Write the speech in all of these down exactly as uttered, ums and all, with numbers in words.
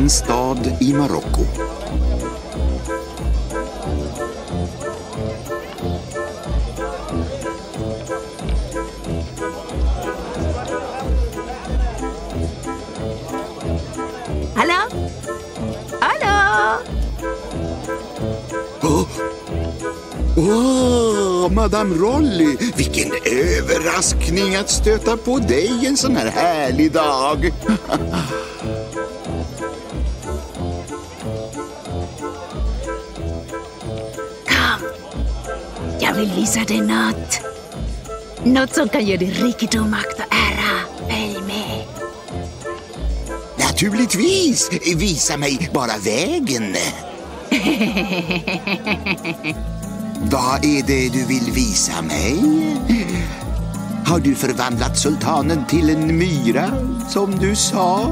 liten stad i Marocko. Hallå? Hallå? Oh. Åh, Madame Rolly, vilken överraskning att stöta på dig en sån här härlig dag. Kom, jag vill visa dig något. Något som kan ge dig rikedom, makt och ära. Följ med. Naturligtvis, visa mig bara vägen. Vad är det du vill visa mig? Har du förvandlat sultanen till en myra, som du sa?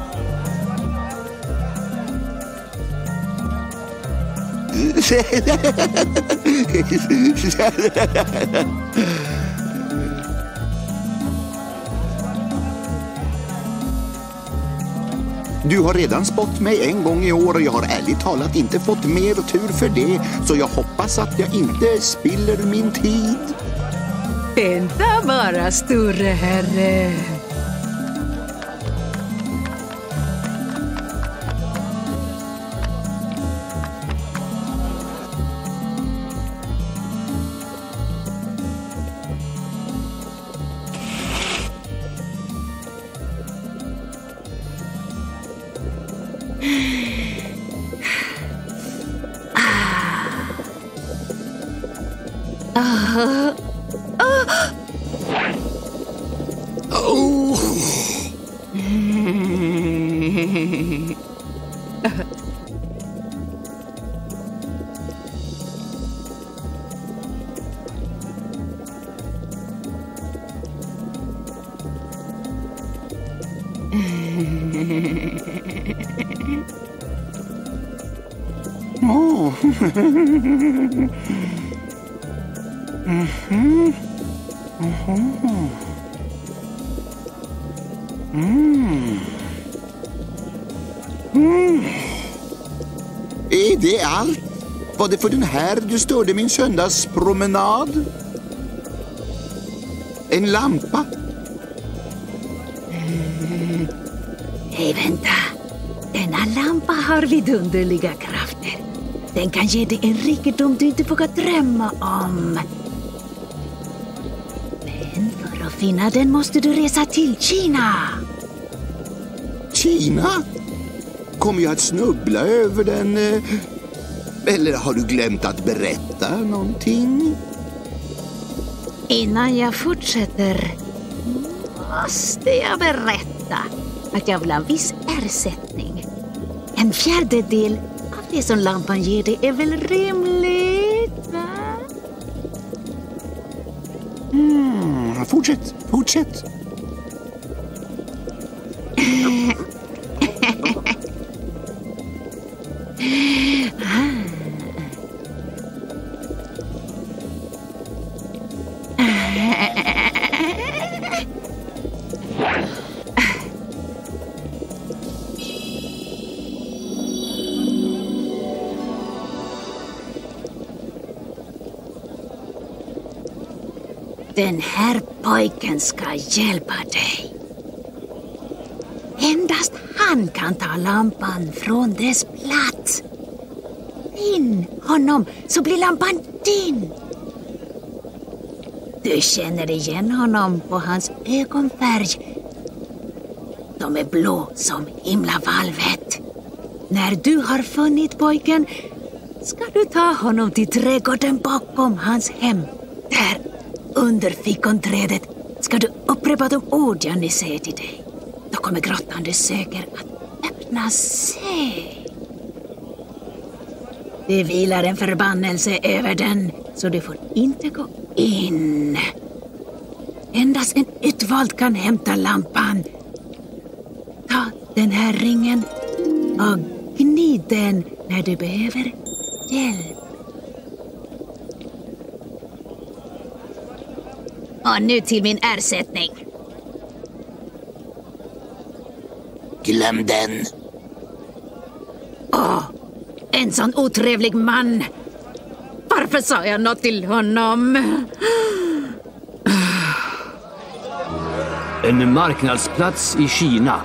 Du har redan spott mig en gång i år och jag har ärligt talat inte fått mer tur för det, så jag hoppas att jag inte spiller min tid. Vänta bara, store herre. Oh. Oh. Mm-hmm. Mm-hmm. Mm. Mm. Är det allt? Var det för den här du störde min söndagspromenad? En lampa? Mm. Hej, vänta. Denna lampa har vidunderliga krafter. Den kan ge dig en rikedom du inte vågar drömma om. Men för att finna den måste du resa till Kina. Kina? Kommer jag att snubbla över den? Eller har du glömt att berätta någonting? Innan jag fortsätter måste jag berätta att jag vill ha en viss ersättning. En fjärdedel av det som lampan ger dig är väl rimligt, va? Mm, fortsätt, fortsätt. Den här pojken ska hjälpa dig. Endast han kan ta lampan från dess plats. Finn honom så blir lampan din. Du känner igen honom på hans ögonfärg. De är blå som himlavalvet. När du har funnit pojken ska du ta honom till trädgården bakom hans hem. Där under fikonträdet ska du upprepa de ord jag nyss säger till dig. Då kommer grottan du söker att öppna sig. Det vilar en förbannelse över den, så du får inte gå in. Endast en utvald kan hämta lampan. Ta den här ringen och gnid den när du behöver hjälp. Och nu till min ersättning. Glöm den. En sån otrevlig man. Varför sa jag något till honom? En marknadsplats i Kina.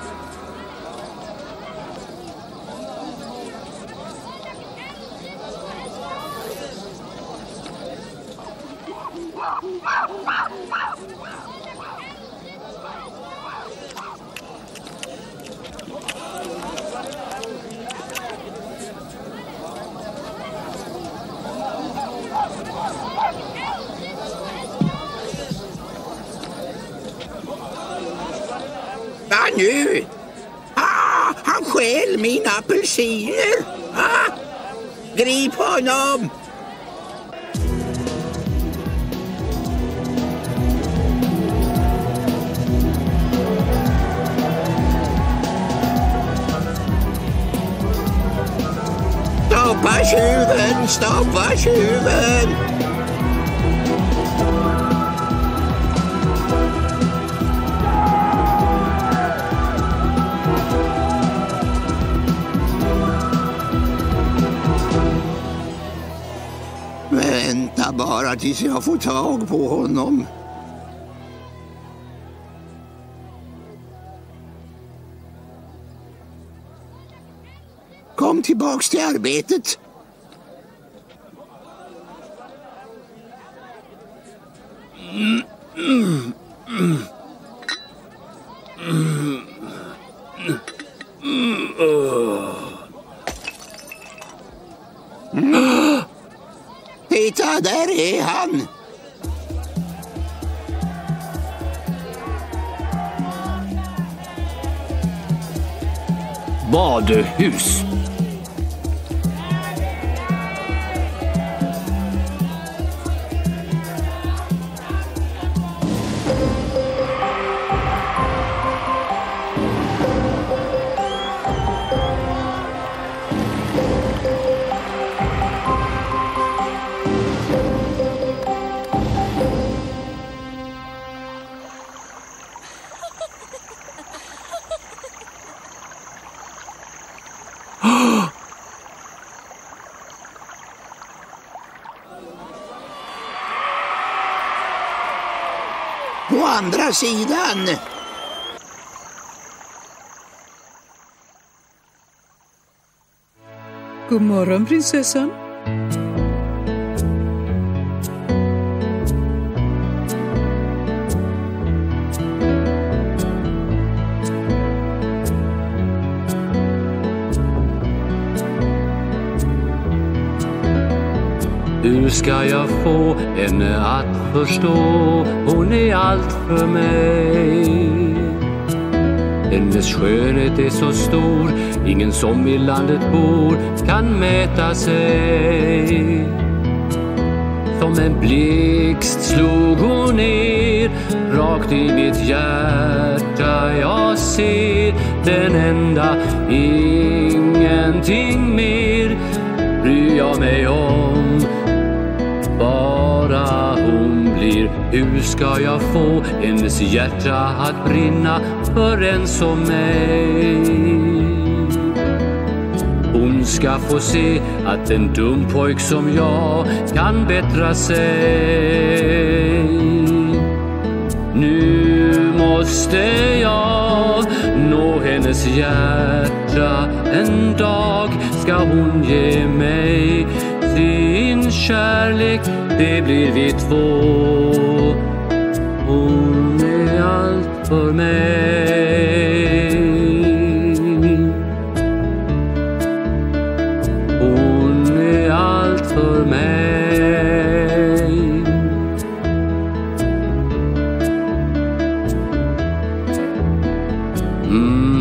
Vad nu? Ah, han stjäl mina apelsiner. Ah, grip honom. Stoppa tjuven, stoppa tjuven. Vänta bara tills jag får tag på honom. Kom tillbaks till arbetet. Mm, mm, mm. Mm, mm, oh. Mm. Titta, där är han. Badhus. På andra sidan. God morgon, prinsessan. Hur ska jag få henne att förstå? Hon är allt för mig. Hennes skönhet är så stor, ingen som i landet bor kan mäta sig. Som en blixt slog hon ner rakt i mitt hjärta. Jag ser den enda, ingenting mer bryr jag mig om. Bara hon blir. Hur ska jag få hennes hjärta att brinna för en som mig? Hon ska få se att en dum pojk som jag kan bättra sig. Nu måste jag nå hennes hjärta. En dag ska hon ge mig sin kärlek, det blir vi två. Hon är allt för mig. Hon är allt för mig. Mm.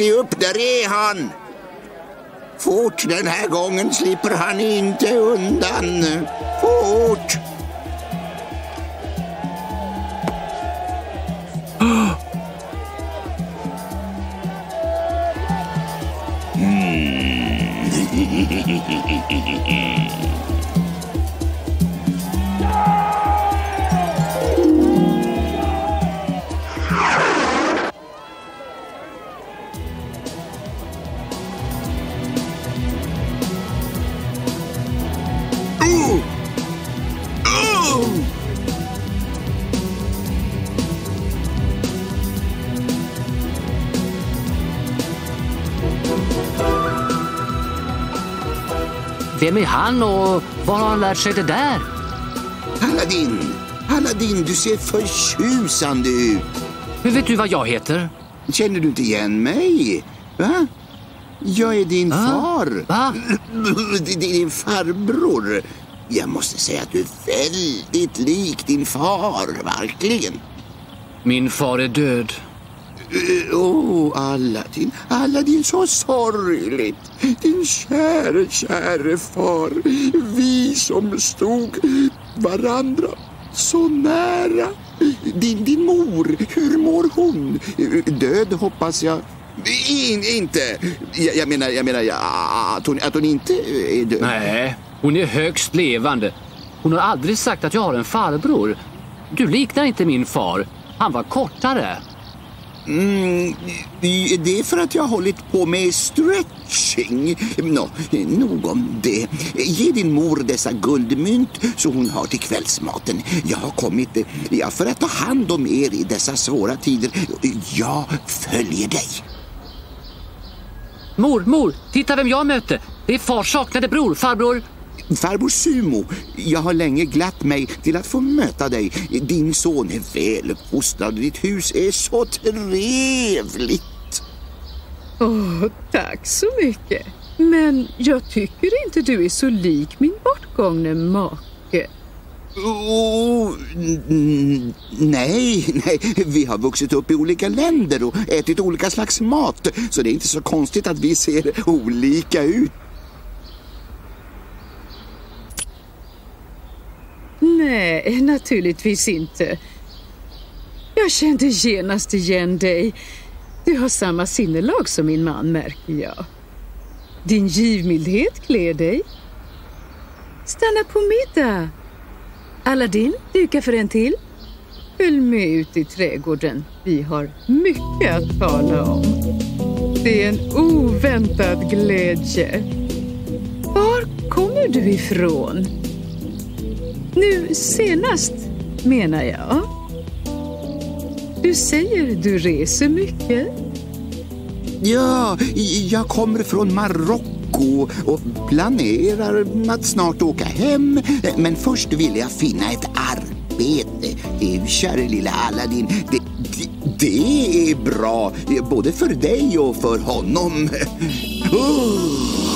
se upp, där är han. Fort, den här gången slipper han inte undan. Fort! Vem är han och var har han lärt sig det där? Aladdin, Aladdin, du ser förtjusande ut. Hur vet du vad jag heter? Känner du inte igen mig? Va? Jag är din ah, far. Va? Din farbror. Jag måste säga att du är väldigt lik din far, verkligen. Min far är död. Åh, oh, Aladdin, Aladdin, så sorgligt. Din käre, käre far. Vi som stod varandra så nära. Din, din mor, hur mår hon? Död, hoppas jag. In, inte. Jag, jag menar, jag menar ja, att, hon, att hon inte är död. Nej, hon är högst levande. Hon har aldrig sagt att jag har en farbror. Du liknar inte min far. Han var kortare. Mm, det är för att jag har hållit på med stretching. Nå, nog om det. Ge din mor dessa guldmynt så hon har till kvällsmaten. Jag har kommit ja, för att ta hand om er i dessa svåra tider. Jag följer dig. Mor, mor, titta vem jag mötte. Det är fars saknade bror, farbror. Farbror Sumo, jag har länge glatt mig till att få möta dig. Din son är väl uppfostrad och ditt hus är så trevligt. Åh, oh, tack så mycket. Men jag tycker inte du är så lik min bortgångne make. Oh, n- nej, nej, vi har vuxit upp i olika länder och ätit olika slags mat, så det är inte så konstigt att vi ser olika ut. Nej, naturligtvis inte. Jag kände genast igen dig. Du har samma sinnelag som min man, märker jag. Din givmildhet klär dig. Stanna på middag. Aladdin, duka för en till. Följ med ut i trädgården. Vi har mycket att tala om. Det är en oväntad glädje. Var kommer du ifrån? Nu senast, menar jag. Du säger du reser mycket. Ja, jag kommer från Marocko och planerar att snart åka hem. Men först vill jag finna ett arbete. Kära lilla Aladdin, det, det, det är bra både för dig och för honom. Oh.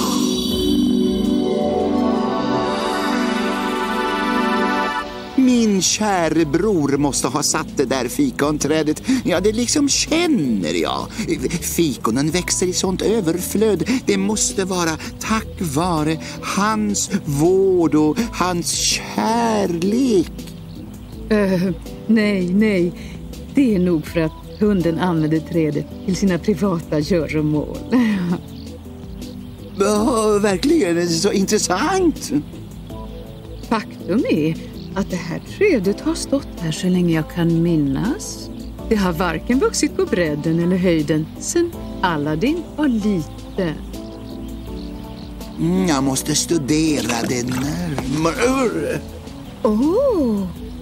Min käre bror måste ha satt det där fikonträdet. Ja, det liksom känner jag. Fikonen växer i sånt överflöd. Det måste vara tack vare hans vård och hans kärlek. Uh, nej, nej. Det är nog för att hunden använder trädet till sina privata göromål. Ja, verkligen så intressant. Faktum är att det här trädet har stått här så länge jag kan minnas. Det har varken vuxit på bredden eller höjden sedan Aladdin var liten. Mm, jag måste studera det närmare. Åh!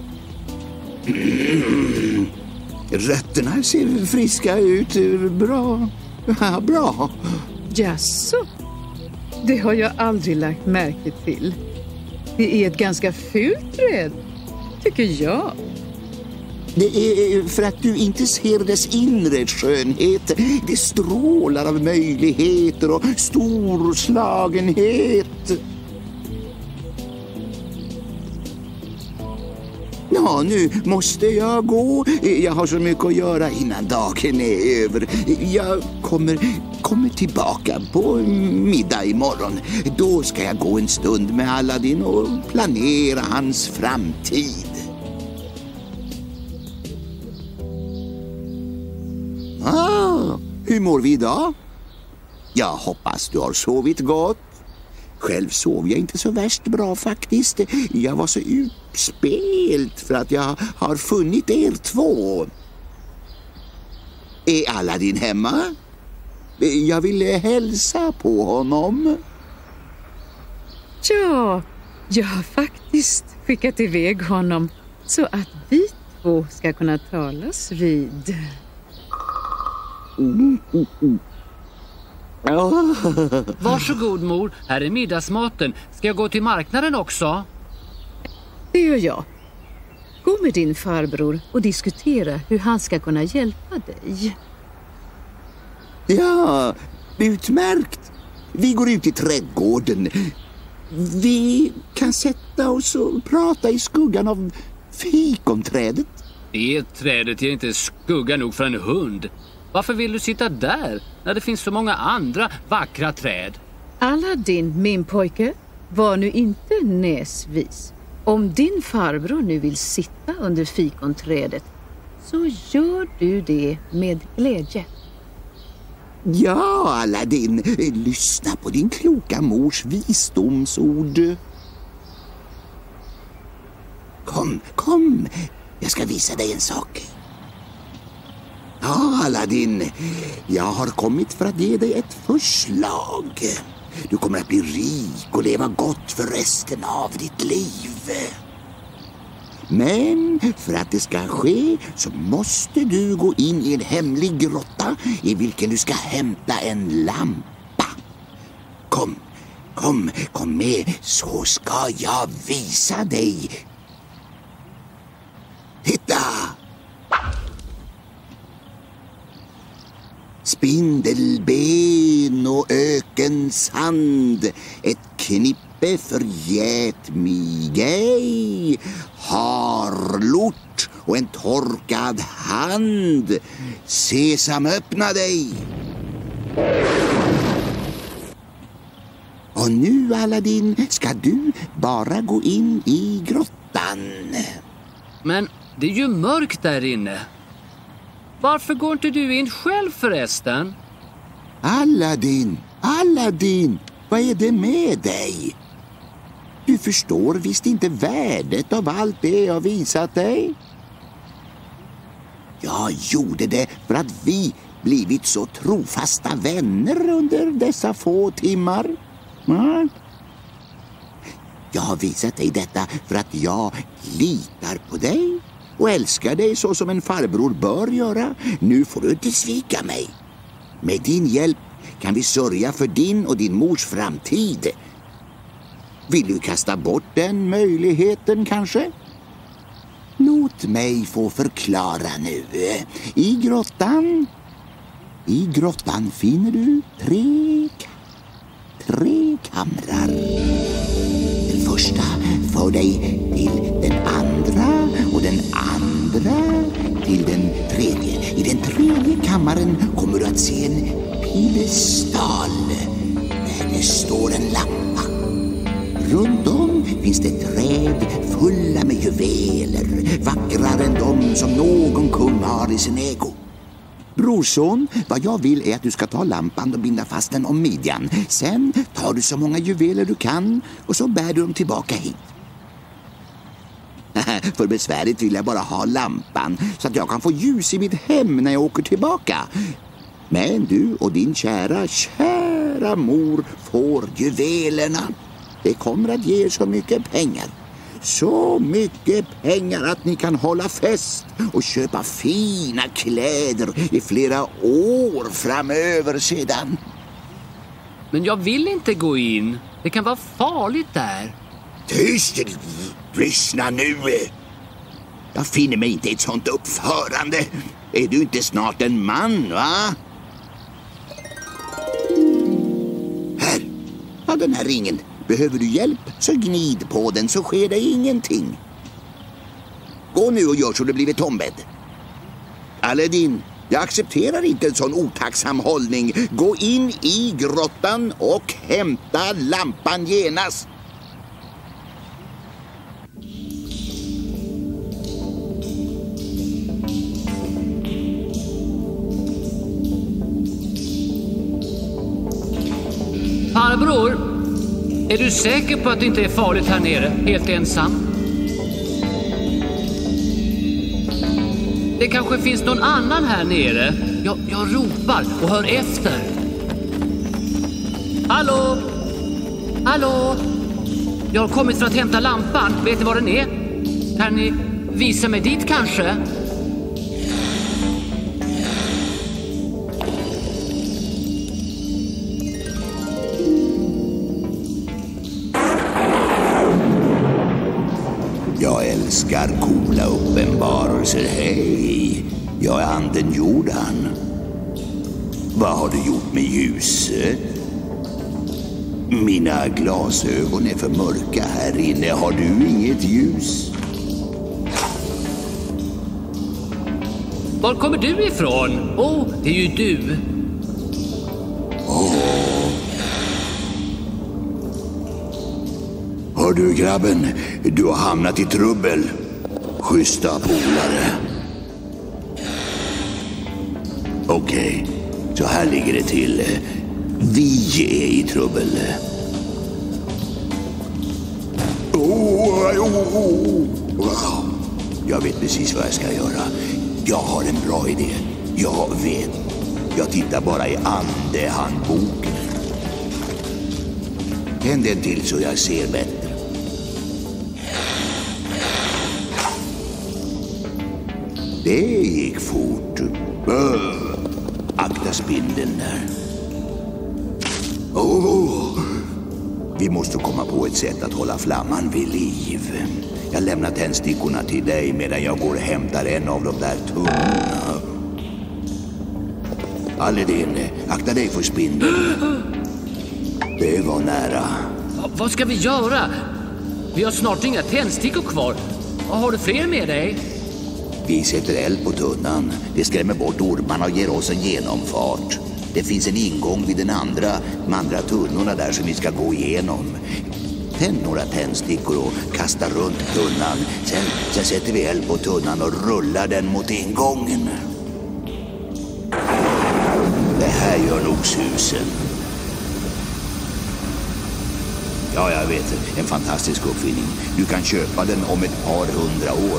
Mm. Rötterna ser friska ut. Bra. Ja, bra. Jaså? Det har jag aldrig lagt märke till. Det är ett ganska fult träd, tycker jag. Det är för att du inte ser dess inre skönhet. Det strålar av möjligheter och storslagenhet. Ja, nu måste jag gå. Jag har så mycket att göra innan dagen är över. Jag kommer, kommer tillbaka på middag imorgon. Då ska jag gå en stund med Aladdin och planera hans framtid. Ah, hur mår vi idag? Jag hoppas du har sovit gott. Själv sov jag inte så värst bra faktiskt. Jag var så utspelt för att jag har funnit er två. Är Aladdin hemma? Jag ville hälsa på honom. Ja, jag har faktiskt skickat iväg honom så att vi två ska kunna talas vid. Mm, mm, mm. Oh. Varsågod mor, här är middagsmaten. Ska jag gå till marknaden också? Det gör jag. Gå med din farbror och diskutera hur han ska kunna hjälpa dig. Ja, utmärkt. Vi går ut i trädgården. Vi kan sätta oss och prata i skuggan av fikonträdet. Det trädet ger inte skugga nog för en hund. Varför vill du sitta där när det finns så många andra vackra träd? Aladdin, min pojke, var nu inte näsvis. Om din farbror nu vill sitta under fikonträdet så gör du det med glädje. Ja, Aladdin, lyssna på din kloka mors visdomsord. Kom, kom, jag ska visa dig en sak. Ja, Aladdin, jag har kommit för att ge dig ett förslag. Du kommer att bli rik och leva gott för resten av ditt liv. Men för att det ska ske så måste du gå in i en hemlig grotta i vilken du ska hämta en lampa. Kom, kom, kom med så ska jag visa dig. Titta! Spindelben och ökensand, ett knippe förgät mig ej, harlort och en torkad hand. Sesam, öppna dig! Och nu, Aladdin, ska du bara gå in i grottan. Men det är ju mörkt där inne. Varför går inte du in själv förresten? Aladdin, Aladdin, vad är det med dig? Du förstår visst inte värdet av allt det jag visat dig. Jag gjorde det för att vi blivit så trofasta vänner under dessa få timmar. Mm. Jag har visat dig detta för att jag litar på dig och älskar dig så som en farbror bör göra. Nu får du inte svika mig. Med din hjälp kan vi sörja för din och din mors framtid. Vill du kasta bort den möjligheten kanske? Låt mig få förklara nu. I grottan, i grottan finner du tre, tre kamrar. Den första för dig till den andra och den andra till den tredje. I den tredje kammaren kommer du att se en piedestal där det står en lampa. Runt om finns det träd fulla med juveler, vackrare än de som någon kung har i sin ägo. Brorson, vad jag vill är att du ska ta lampan och binda fast den om midjan. Sen tar du så många juveler du kan och så bär du dem tillbaka hit. För besvärligt vill jag bara ha lampan så att jag kan få ljus i mitt hem när jag åker tillbaka. Men du och din kära, kära mor får juvelerna. Det kommer att ge er så mycket pengar. Så mycket pengar att ni kan hålla fest och köpa fina kläder i flera år framöver sedan. Men jag vill inte gå in. Det kan vara farligt där. Tyst! Lyssna nu. Jag finner mig inte i ett sånt uppförande. Är du inte snart en man, va? Här, ha den här ringen. Behöver du hjälp så gnid på den så sker det ingenting. Gå nu och gör så det blir tombädd. Aladdin, jag accepterar inte en sån otacksam hållning. Gå in i grottan och hämta lampan genast. Farbror, är du säker på att det inte är farligt här nere, helt ensam? Det kanske finns någon annan här nere. Jag, jag ropar och hör efter. Hallå? Hallå? Jag har kommit för att hämta lampan. Vet ni var den är? Kan ni visa mig dit kanske? Jag älskar coola uppenbarelser. Hej, jag är anden Jordan. Vad har du gjort med ljuset? Mina glasögon är för mörka här inne. Har du inget ljus? Var kommer du ifrån? Åh, oh, det är ju du. Åh. Hör du grabben, du har hamnat i trubbel. Schyssta polare. Okej, så här ligger det till. Vi är i trubbel. Oh, oh, oh. Wow. Jag vet precis vad jag ska göra. Jag har en bra idé. Jag vet. Jag tittar bara i andehandboken. Tänd en till så jag ser bättre. Det gick fort. Öh. Akta spindeln där. Oh. Vi måste komma på ett sätt att hålla flamman vid liv. Jag lämnar tändstickorna till dig medan jag går och hämtar en av de där tunnorna. Aladdin, akta dig för spindeln. Det var nära. Va, vad ska vi göra? Vi har snart inga tändstickor kvar. Har du fler med dig? Vi sätter eld på tunnan. Det skrämmer bort ormarna och ger oss en genomfart. Det finns en ingång vid den andra, de andra tunnorna där som vi ska gå igenom. Tänd några tändstickor och kasta runt tunnan. Sen, sen sätter vi eld på tunnan och rullar den mot ingången. Det här gör nog susen. Ja, jag vet. En fantastisk uppfinning. Du kan köpa den om ett par hundra år.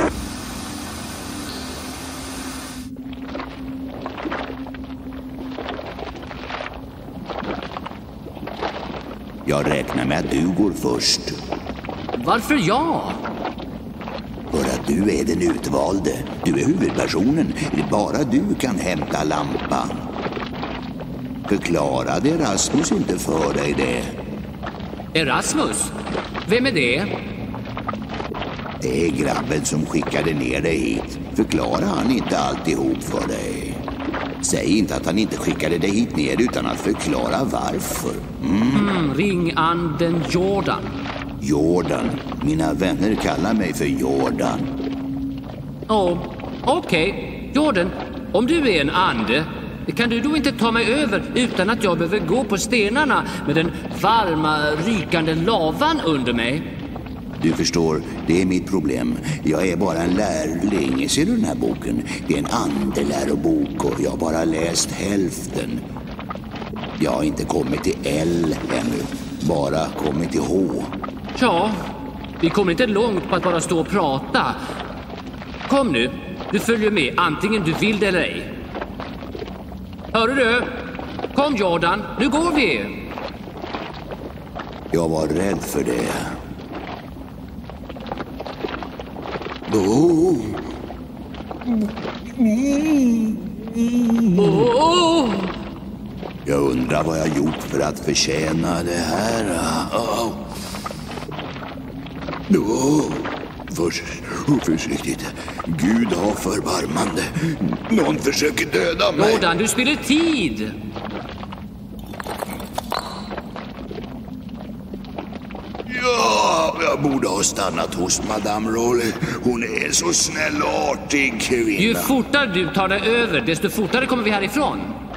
Jag räknar med att du går först. Varför jag? För att du är den utvalde. Du är huvudpersonen. Bara du kan hämta lampan. Förklarade Erasmus inte för dig det? Erasmus? Vem är det? Det är grabben som skickade ner dig hit. Förklarar han inte alltihop för dig? Säg inte att han inte skickade dig hit ner utan att förklara varför. Mm. Mm, ring anden Jordan. Jordan. Mina vänner kallar mig för Jordan. Åh, oh, okej. Okay. Jordan, om du är en ande, kan du då inte ta mig över utan att jag behöver gå på stenarna med den varma, rykande lavan under mig? Du förstår, det är mitt problem. Jag är bara en lärling. Ser du den här boken? Det är en andelärobok och jag har bara läst hälften. Jag har inte kommit till L ännu, bara kommit till H. Ja, vi kommer inte långt på att bara stå och prata. Kom nu, du följer med antingen du vill det eller ej. Hör du? Kom Jordan, nu går vi. Jag var rädd för det. Oh. Oh. Jag undrar vad jag gjort för att förtjäna det här. Oh. Oh. Först, oh, försiktigt. Gud har förbarmande. Någon försöker döda mig. Jordan, du spiller tid. Ja, jag Jag borde ha stannat hos Madame Rolly. Hon är en så snäll och artig kvinna. Ju fortare du tar dig över, desto fortare kommer vi härifrån.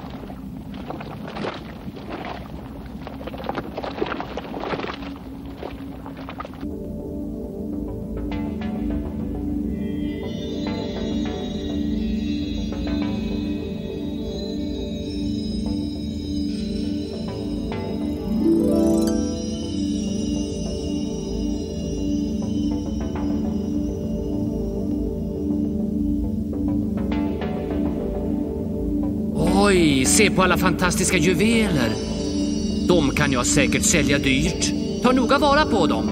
Oj, se på alla fantastiska juveler. De kan jag säkert sälja dyrt. Ta noga vara på dem.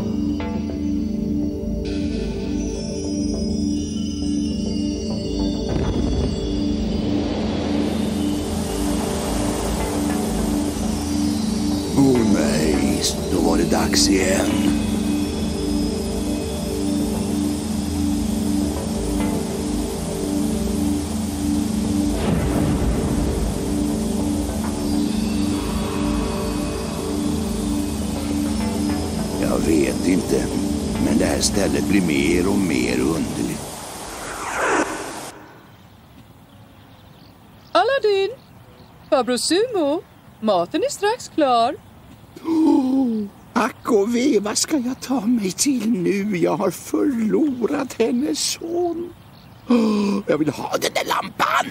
Åh oh, nej, då var det dags igen. Jag vet inte, men det här stället blir mer och mer underligt. Aladdin! Farbror Sumo, maten är strax klar. Oh, ack och ve, vad ska jag ta mig till nu? Jag har förlorat hennes son. Oh, jag vill ha den där lampan.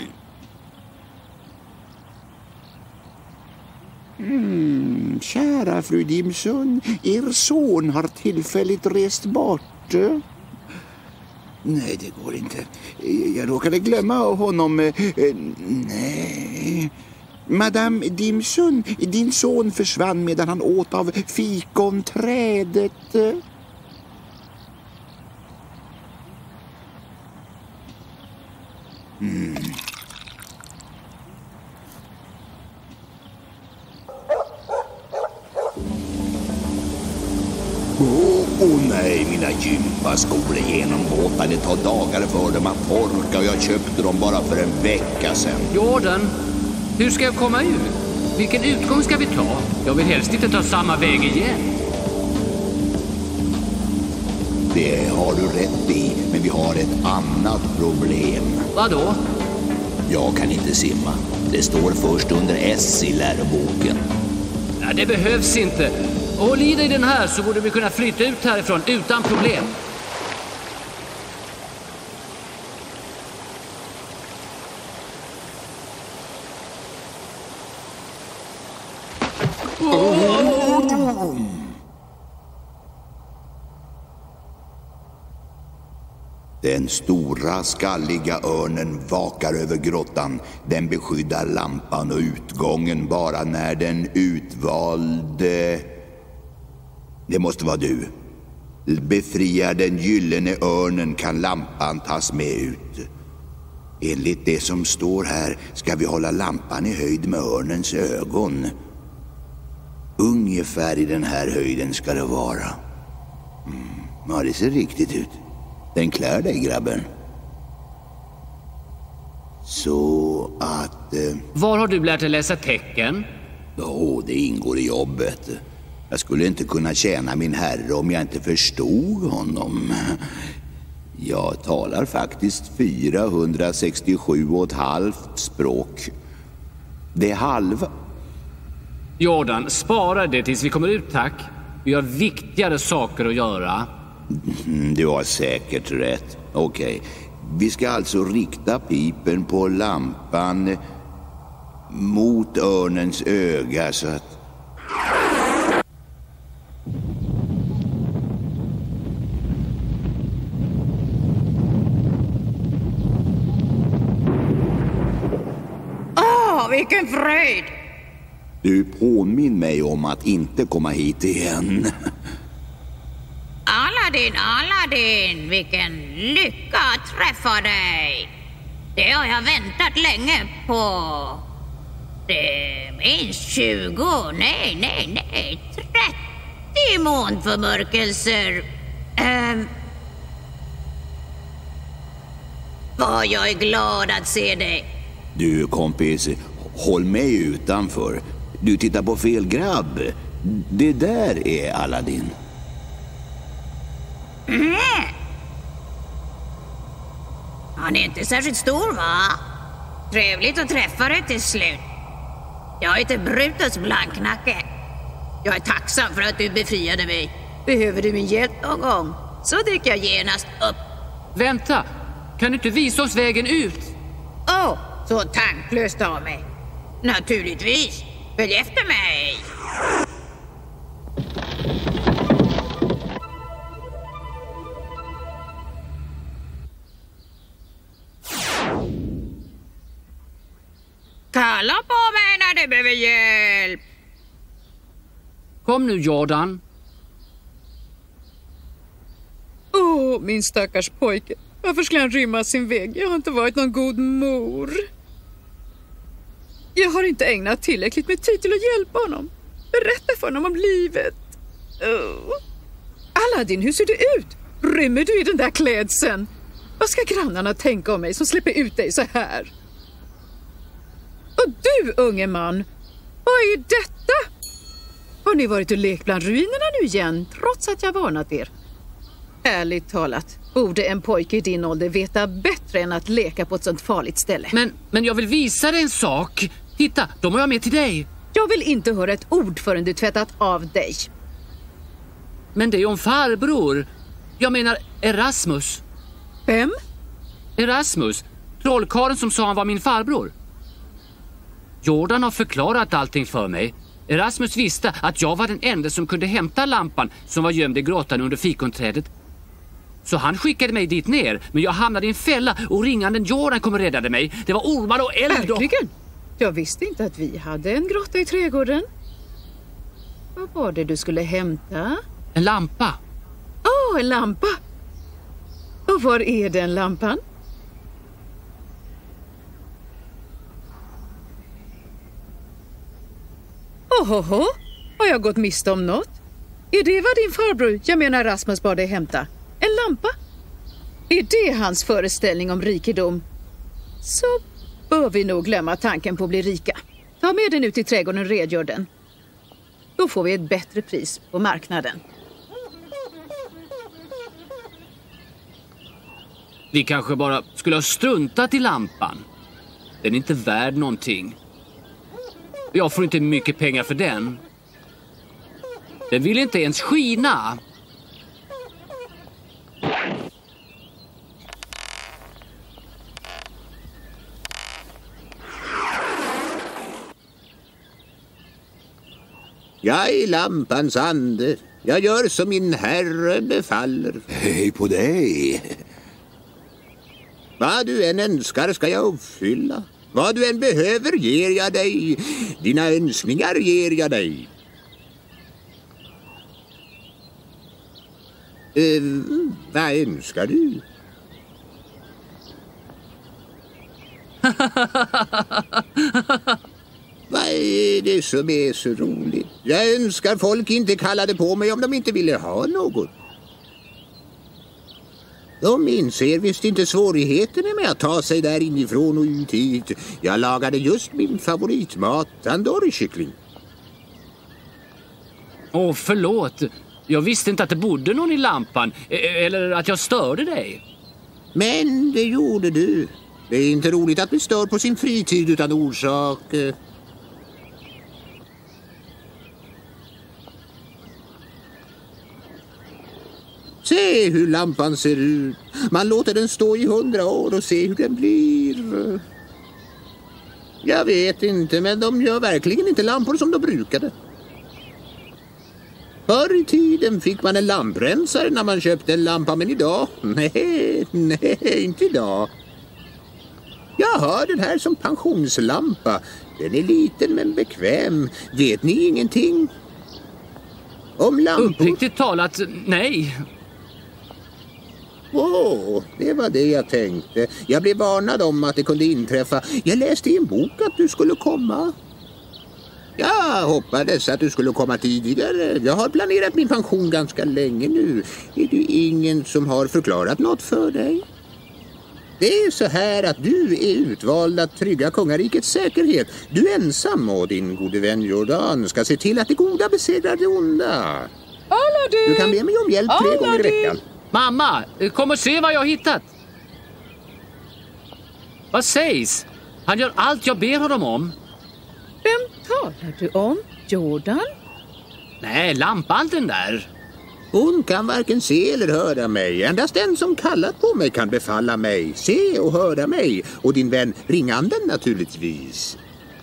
Mm, kära fru Dimson, er son har tillfälligt rest bort. Nej, det går inte. Jag råkade glömma honom. Nej. Madame Dimson, din son försvann medan han åt av fikonträdet. Mm. Åh oh, oh nej, mina gympaskor är genomvåta. Det tar dagar för dem att torka och jag köpte dem bara för en vecka sedan. Jordan, hur ska jag komma ut? Vilken utgång ska vi ta? Jag vill helst inte ta samma väg igen. Det har du rätt i, men vi har ett annat problem. Vadå? Jag kan inte simma. Det står först under S i läroboken. Nej, det behövs inte. Håll i dig den här så borde vi kunna flytta ut härifrån utan problem. Oh. Den stora skalliga örnen vakar över grottan. Den beskyddar lampan och utgången bara när den utvalde... Det måste vara du. Befriar den gyllene örnen kan lampan tas med ut. Enligt det som står här ska vi hålla lampan i höjd med örnens ögon. Ungefär i den här höjden ska det vara. Mm. Ja, det ser riktigt ut. Den klär dig, grabben. Så att... Eh... Var har du lärt dig läsa tecken? Ja, oh, det ingår i jobbet. Jag skulle inte kunna tjäna min herre om jag inte förstod honom. Jag talar faktiskt fyrahundrasextiosju och ett halvt språk. Det är halva. Jordan, spara det tills vi kommer ut, tack. Vi har viktigare saker att göra. Du har säkert rätt. Okej, okay. Vi ska alltså rikta pipen på lampan mot örnens öga så att... Åh, vilken fröjd! Du påminn mig om att inte komma hit igen. Aladdin, Aladdin, vilken lycka att träffa dig. Det har jag väntat länge på. Det är minst tjugo, nej, nej, nej, trettio månförmörkelser. Ähm. Vad jag är glad att se dig. Du kompis, håll mig utanför. Du tittar på fel grabb. Det där är Aladdin. Mm. Han är inte särskilt stor, va? Trevligt att träffa dig till slut. Jag heter Brutus Blanknacke. Jag är tacksam för att du befriade mig. Behöver du min hjälp någon gång, så dyker jag genast upp. Vänta, kan du inte visa oss vägen ut? Åh, oh, så tanklöst av mig. Naturligtvis. Följ efter mig. Kalla på mig när du behöver hjälp. Kom nu, Jordan. Åh, oh, min stackars pojke. Varför skulle han rymma sin väg? Jag har inte varit någon god mor. Jag har inte ägnat tillräckligt med tid till att hjälpa honom. Berätta för honom om livet. Oh. Aladdin, hur ser du ut? Rymmer du i den där klädseln? Vad ska grannarna tänka om mig som släpper ut dig så här? Och du, unge man, vad är detta? Har ni varit och lekt bland ruinerna nu igen, trots att jag varnat er? Ärligt talat, borde en pojke i din ålder veta bättre än att leka på ett sånt farligt ställe. Men, men jag vill visa dig en sak. Titta, de har jag med till dig. Jag vill inte höra ett ord förrän du tvättat av dig. Men det är om farbror. Jag menar Erasmus. Vem? Erasmus, trollkarlen som sa han var min farbror. Jordan har förklarat allting för mig. Erasmus visste att jag var den enda som kunde hämta lampan som var gömd i grottan under fikonträdet. Så han skickade mig dit ner, men jag hamnade i en fälla och ringanden Jordan kom och räddade mig. Det var ormar och eld och... Verkligen? Jag visste inte att vi hade en grotta i trädgården. Vad var det du skulle hämta? En lampa. Åh, oh, en lampa. Och var är den lampan? Ohoho, har jag gått miste om något? Är det vad din farbror, jag menar Rasmus, bad dig hämta? En lampa? Är det hans föreställning om rikedom? Så bör vi nog glömma tanken på att bli rika. Ta med den ut i trädgården och redgör den. Då får vi ett bättre pris på marknaden. Vi kanske bara skulle ha struntat i lampan. Den är inte värd någonting. Jag får inte mycket pengar för den. Den vill inte ens skina. Jag är lampans ande. Jag gör som min herre befaller. Hej på dig. Vad du än önskar ska jag uppfylla. Vad du än behöver ger jag dig. Dina önskningar ger jag dig. Uh, vad önskar du? Vad är det som är så roligt? Jag önskar folk inte kallade på mig om de inte ville ha något. De inser visst inte svårigheterna med att ta sig där inifrån och ut hit. Jag lagade just min favoritmat, tandoori-kyckling. Åh, förlåt. Jag visste inte att det bodde någon i lampan. Eller att jag störde dig. Men det gjorde du. Det är inte roligt att bli störd på sin fritid utan orsak. Se hur lampan ser ut. Man låter den stå i hundra år och se hur den blir. Jag vet inte, men de gör verkligen inte lampor som de brukade. Förr i tiden fick man en lamprensare när man köpte en lampa, men idag? Nej, nej, inte idag. Jag har den här som pensionslampa. Den är liten men bekväm. Vet ni ingenting om lampor? Uppriktigt talat, nej. Åh, oh, det var det jag tänkte. Jag blev varnad om att det kunde inträffa. Jag läste i en bok att du skulle komma. Jag hoppades att du skulle komma tidigare. Jag har planerat min pension ganska länge nu. Är det ingen som har förklarat något för dig? Det är så här att du är utvald att trygga kungarikets säkerhet. Du ensam och din gode vän Jordan ska se till att det goda besegrar det onda. Aladdin! Du kan be mig om hjälp tre Aladdin! gånger i veckan. Mamma, kom och se vad jag har hittat. Vad sägs? Han gör allt jag ber honom om. Vem talar du om? Jordan? Nej, lampan den där. Hon kan varken se eller höra mig. Endast den som kallat på mig kan befalla mig. Se och höra mig. Och din vän ringanden naturligtvis.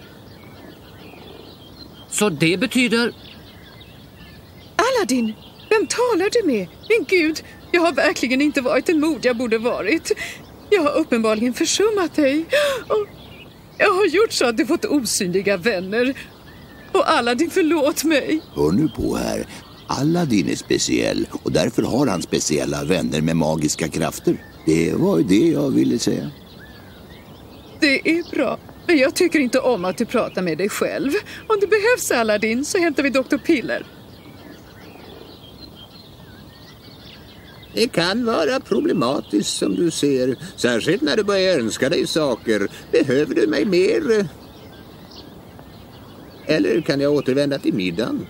Så det betyder... Aladdin, vem talar du med? Min Gud, jag har verkligen inte varit den mod jag borde varit. Jag har uppenbarligen försummat dig. Och jag har gjort så att du fått osynliga vänner. Och Aladdin, förlåt mig. Hör nu på här. Aladdin är speciell och därför har han speciella vänner med magiska krafter. Det var ju det jag ville säga. Det är bra, men jag tycker inte om att du pratar med dig själv. Om det behövs, Aladdin, så hämtar vi doktor Piller. Det kan vara problematiskt som du ser. Särskilt när du börjar önska dig saker. Behöver du mig mer? Eller kan jag återvända till middagen?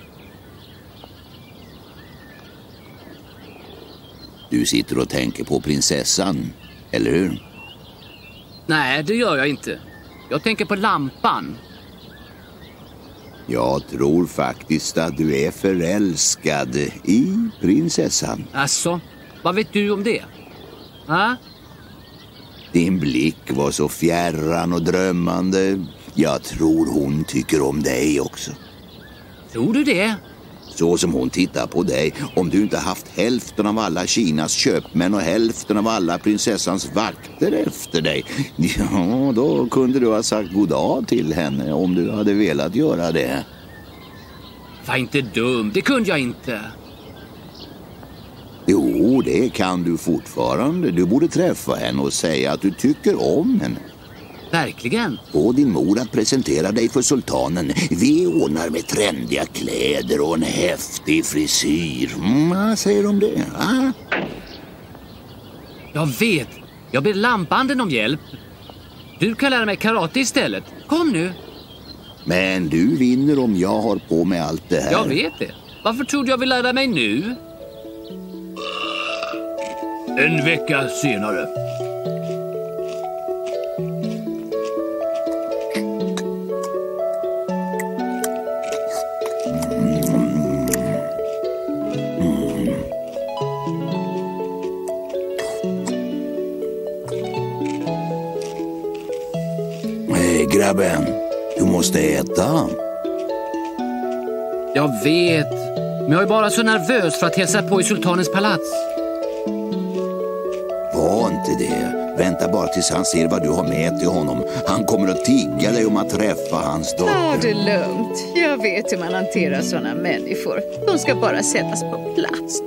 Du sitter och tänker på prinsessan, eller hur? Nej, det gör jag inte. Jag tänker på lampan. Jag tror faktiskt att du är förälskad i prinsessan. Alltså, vad vet du om det? Ha? Din blick var så fjärran och drömmande. Jag tror hon tycker om dig också. Tror du det? Så som hon tittar på dig. Om du inte haft hälften av alla Kinas köpmän och hälften av alla prinsessans vakter efter dig, ja, då kunde du ha sagt god dag till henne om du hade velat göra det. Var inte dum, det kunde jag inte. Jo, det kan du fortfarande. Du borde träffa henne och säga att du tycker om henne. Verkligen? Få din mor att presentera dig för sultanen. Vi ordnar med trendiga kläder och en häftig frisyr. Mm, vad säger du om det? Ah? Jag vet. Jag ber lampanden om hjälp. Du kan lära mig karate istället. Kom nu. Men du vinner om jag har på mig allt det här. Jag vet det. Varför tror du jag vill lära mig nu? En vecka senare. Grabben, du måste äta. Jag vet, men jag är bara så nervös för att hälsa på i sultanens palats. Var inte det. Vänta bara tills han ser vad du har med till honom. Han kommer att tigga dig om att träffa hans dotter. Ta det lugnt. Jag vet hur man hanterar sådana människor. De ska bara sättas på plats.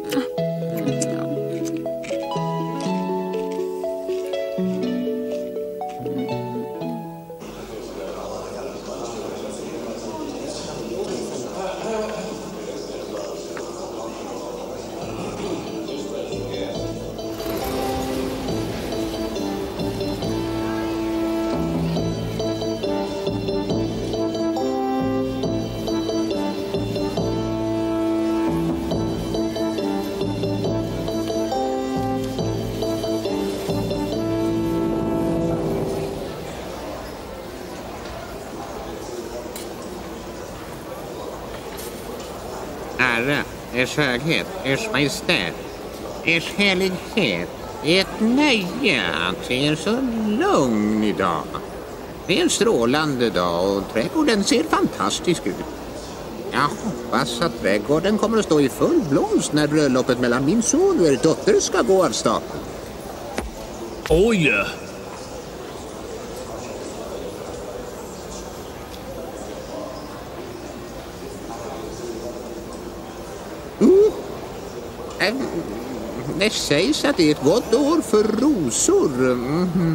Herre, ers höghet, ers majestät, ers helighet, ett nöje att se er så lugn idag. Det är en strålande dag och trädgården ser fantastisk ut. Jag hoppas att trädgården kommer att stå i full blomst när bröllopet mellan min son och er dotter ska gå av stapeln. Oj! Det sägs att det är ett gott år för rosor. Mm.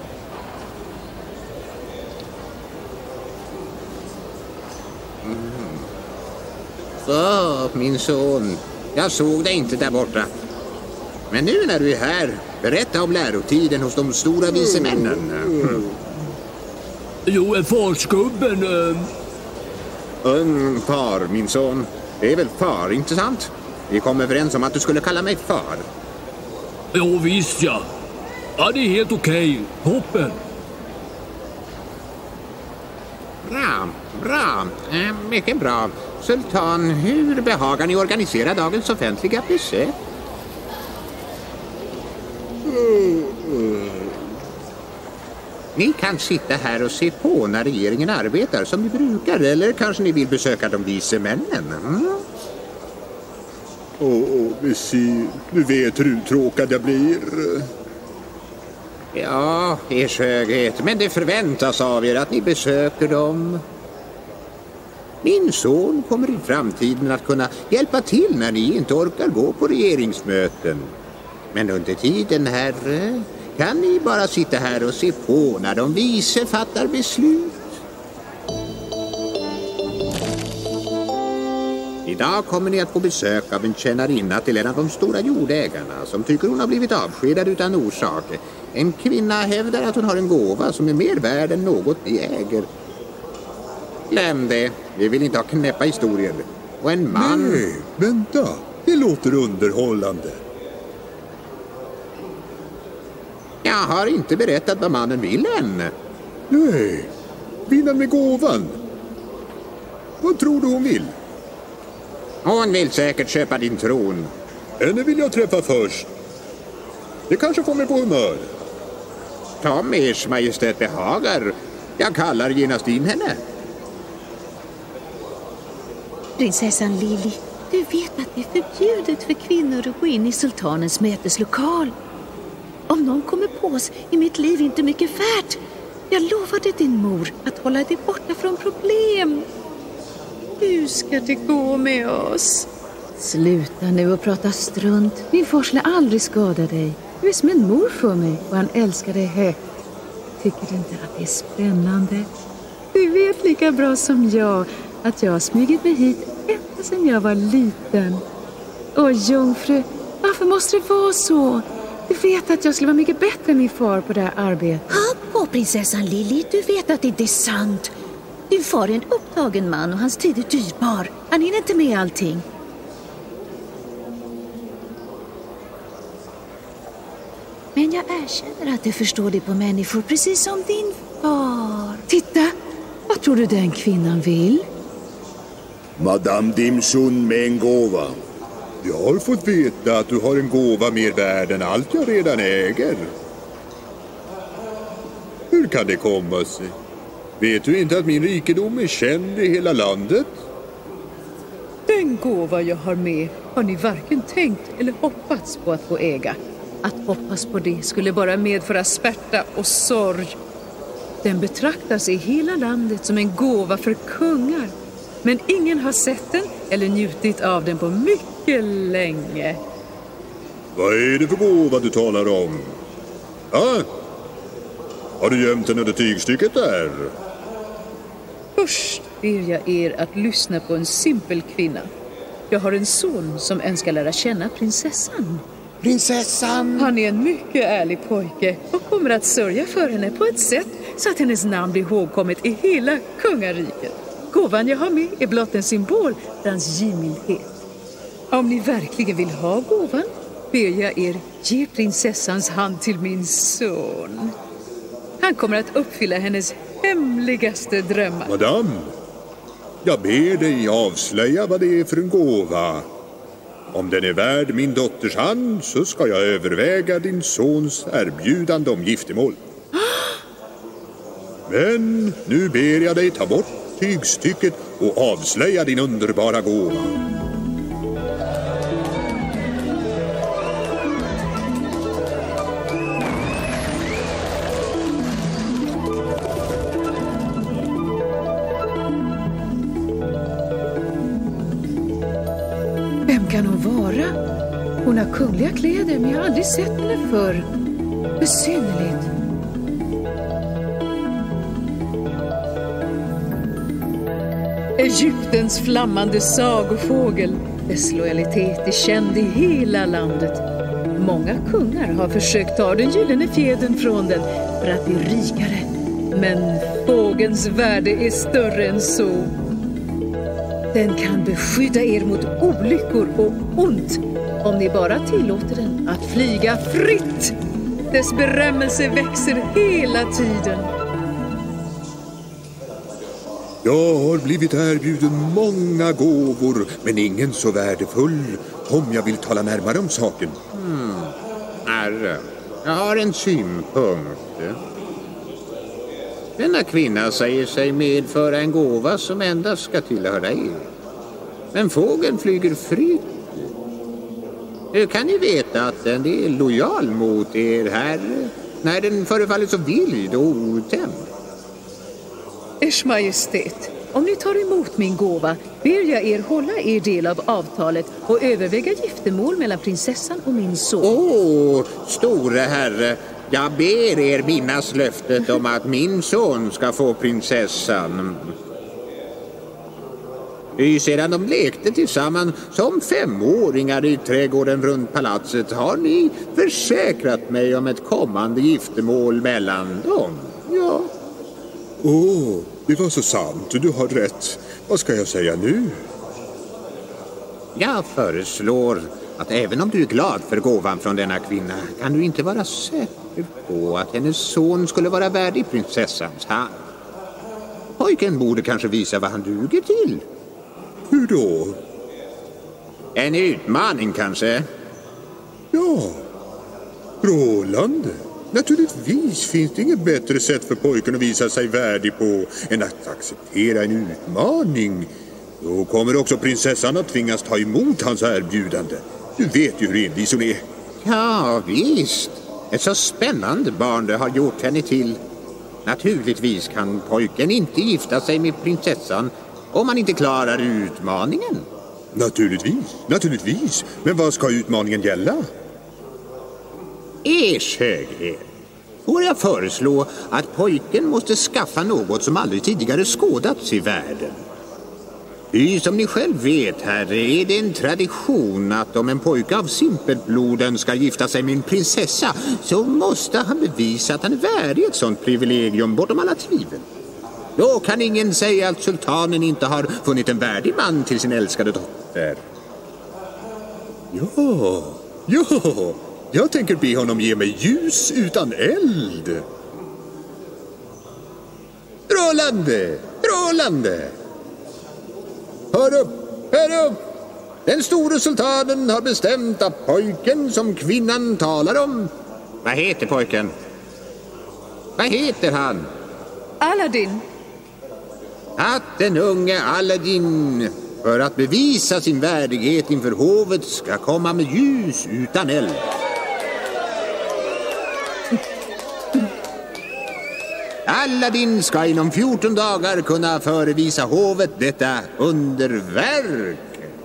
Mm. Så, min son. Jag såg dig inte där borta. Men nu när du är här, berätta om lärotiden hos de stora vise männen. Mm. Jo, en farsgubben. Äh... Mm, far, min son. Det är väl far, inte sant? Vi kom överens om att du skulle kalla mig far. Jo, visst ja. Ja, det är helt okej. Toppen. Bra, bra. Eh, mycket bra. Sultan, hur behagar ni organisera dagens offentliga besök? Ni kan sitta här och se på när regeringen arbetar som ni brukar. Eller kanske ni vill besöka de vise männen. Mm? Åh, oh, Monsieur, du vet hur uttråkad jag blir. Ja, ers höghet. Men det förväntas av er att ni besöker dem. Min son kommer i framtiden att kunna hjälpa till när ni inte orkar gå på regeringsmöten. Men under tiden, herre, kan ni bara sitta här och se på när de vise fattar beslut. Idag kommer ni att få besök av en tjänarinna till en av de stora jordägarna som tycker hon har blivit avskedad utan orsak. En kvinna hävdar att hon har en gåva som är mer värd än något ni äger. Glöm det. Vi vill inte ha knäppa historier. Och en man... Nej, vänta. Det låter underhållande. Jag har inte berättat vad mannen vill än. Nej, kvinnan med gåvan. Vad tror du hon vill? Hon vill säkert köpa din tron. Henne vill jag träffa först. Det kanske får mig på humör. Tom, ers majestät behagar. Jag kallar genast in henne. Prinsessan Lili, du vet att det är förbjudet för kvinnor att gå in i sultanens möteslokal. Om någon kommer på oss är mitt liv inte mycket värt. Jag lovade din mor att hålla dig borta från problem. Hur ska det gå med oss? Sluta nu och prata strunt. Min far skulle aldrig skada dig. Du är som en mor för mig och han älskar dig högt. Tycker du inte att det är spännande? Du vet lika bra som jag att jag har smugit mig hit ända sedan jag var liten. Åh, jungfru, varför måste det vara så? Du vet att jag skulle vara mycket bättre än min far på det här arbetet. Ha på, prinsessan Lili. Du vet att det inte är sant. Din far är en upptagen man och hans tid är dyrbar. Han hinner inte med allting. Men jag erkänner att du förstår dig på människor precis som din far. Titta, vad tror du den kvinnan vill? Madame Dimsun med en gåva. Jag har fått veta att du har en gåva mer värd än allt jag redan äger. Hur kan det komma sig? Vet du inte att min rikedom är känd i hela landet? Den gåva jag har med har ni varken tänkt eller hoppats på att få äga. Att hoppas på det skulle bara medföra smärta och sorg. Den betraktas i hela landet som en gåva för kungar. Men ingen har sett den eller njutit av den på mycket länge. Vad är det för gåva du talar om? Ah, har du gömt den under tygstycket där? Först ber jag er att lyssna på en simpel kvinna. Jag har en son som önskar lära känna prinsessan. Prinsessan! Han är en mycket ärlig pojke och kommer att sörja för henne på ett sätt så att hennes namn blir ihågkommet i hela kungariket. Gåvan jag har med är blott en symbol för hans givmildhet. Om ni verkligen vill ha gåvan ber jag er ge prinsessans hand till min son. Han kommer att uppfylla hennes hemligaste drömmar. Madame, jag ber dig avslöja vad det är för en gåva. Om den är värd min dotters hand så ska jag överväga din sons erbjudande om giftermål. Men nu ber jag dig ta bort tygstycket och avslöja din underbara gåva. Vem kan hon vara? Hon har kungliga kläder men jag har aldrig sett henne förr. Besynnerligt. Egyptens flammande sagofågel. Dess lojalitet är känd i hela landet. Många kungar har försökt ta den gyllene fjädern från den för att bli rikare. Men fågelns värde är större än så. Den kan beskydda er mot olyckor och ont Om ni bara tillåter den att flyga fritt. Dess berömmelse växer hela tiden. Jag har blivit erbjuden många gåvor, men ingen så värdefull om jag vill tala närmare om saken. Hmm. Herre, jag har en synpunkt. Denna kvinna säger sig medföra en gåva som endast ska tillhöra er. Men fågeln flyger fritt. Hur kan ni veta att den är lojal mot er herre när den förefaller så vild och otämjd? Ers Majestät, om ni tar emot min gåva ber jag er hålla er del av avtalet och överväga giftermål mellan prinsessan och min son. Åh, store herre, jag ber er minnas löftet om att min son ska få prinsessan. Sedan de lekte tillsammans som femåringar i trädgården runt palatset har ni försäkrat mig om ett kommande giftermål mellan dem. Ja. Åh, oh, det var så sant. Du har rätt. Vad ska jag säga nu? Jag föreslår att även om du är glad för gåvan från denna kvinna kan du inte vara säker på att hennes son skulle vara värdig prinsessans hand. Pojken borde kanske visa vad han duger till. Hur då? En utmaning kanske? Ja, strålande. Naturligtvis finns det inget bättre sätt för pojken att visa sig värdig på än att acceptera en utmaning. Då kommer också prinsessan att tvingas ta emot hans erbjudande. Du vet ju hur envis hon är. Ja, visst. Ett så spännande barn det har gjort henne till. Naturligtvis kan pojken inte gifta sig med prinsessan om man inte klarar utmaningen. Naturligtvis, naturligtvis. Men vad ska utmaningen gälla? Ers höghet, får jag föreslå att pojken måste skaffa något som aldrig tidigare skådats i världen. I som ni själv vet, herre, är det en tradition att om en pojke av simpelt bloden ska gifta sig med en prinsessa så måste han bevisa att han är värdig ett sånt privilegium bortom alla tvivel. Då kan ingen säga att sultanen inte har funnit en värdig man till sin älskade dotter. Ja, ja, jag tänker be honom ge mig ljus utan eld. Strålande, strålande. Hör upp, hör upp. Den store sultanen har bestämt att pojken som kvinnan talar om. Vad heter pojken? Vad heter han? Aladdin. Att den unge Aladdin för att bevisa sin värdighet inför hovet ska komma med ljus utan eld. Aladdin ska inom fjorton dagar kunna förevisa hovet detta underverk.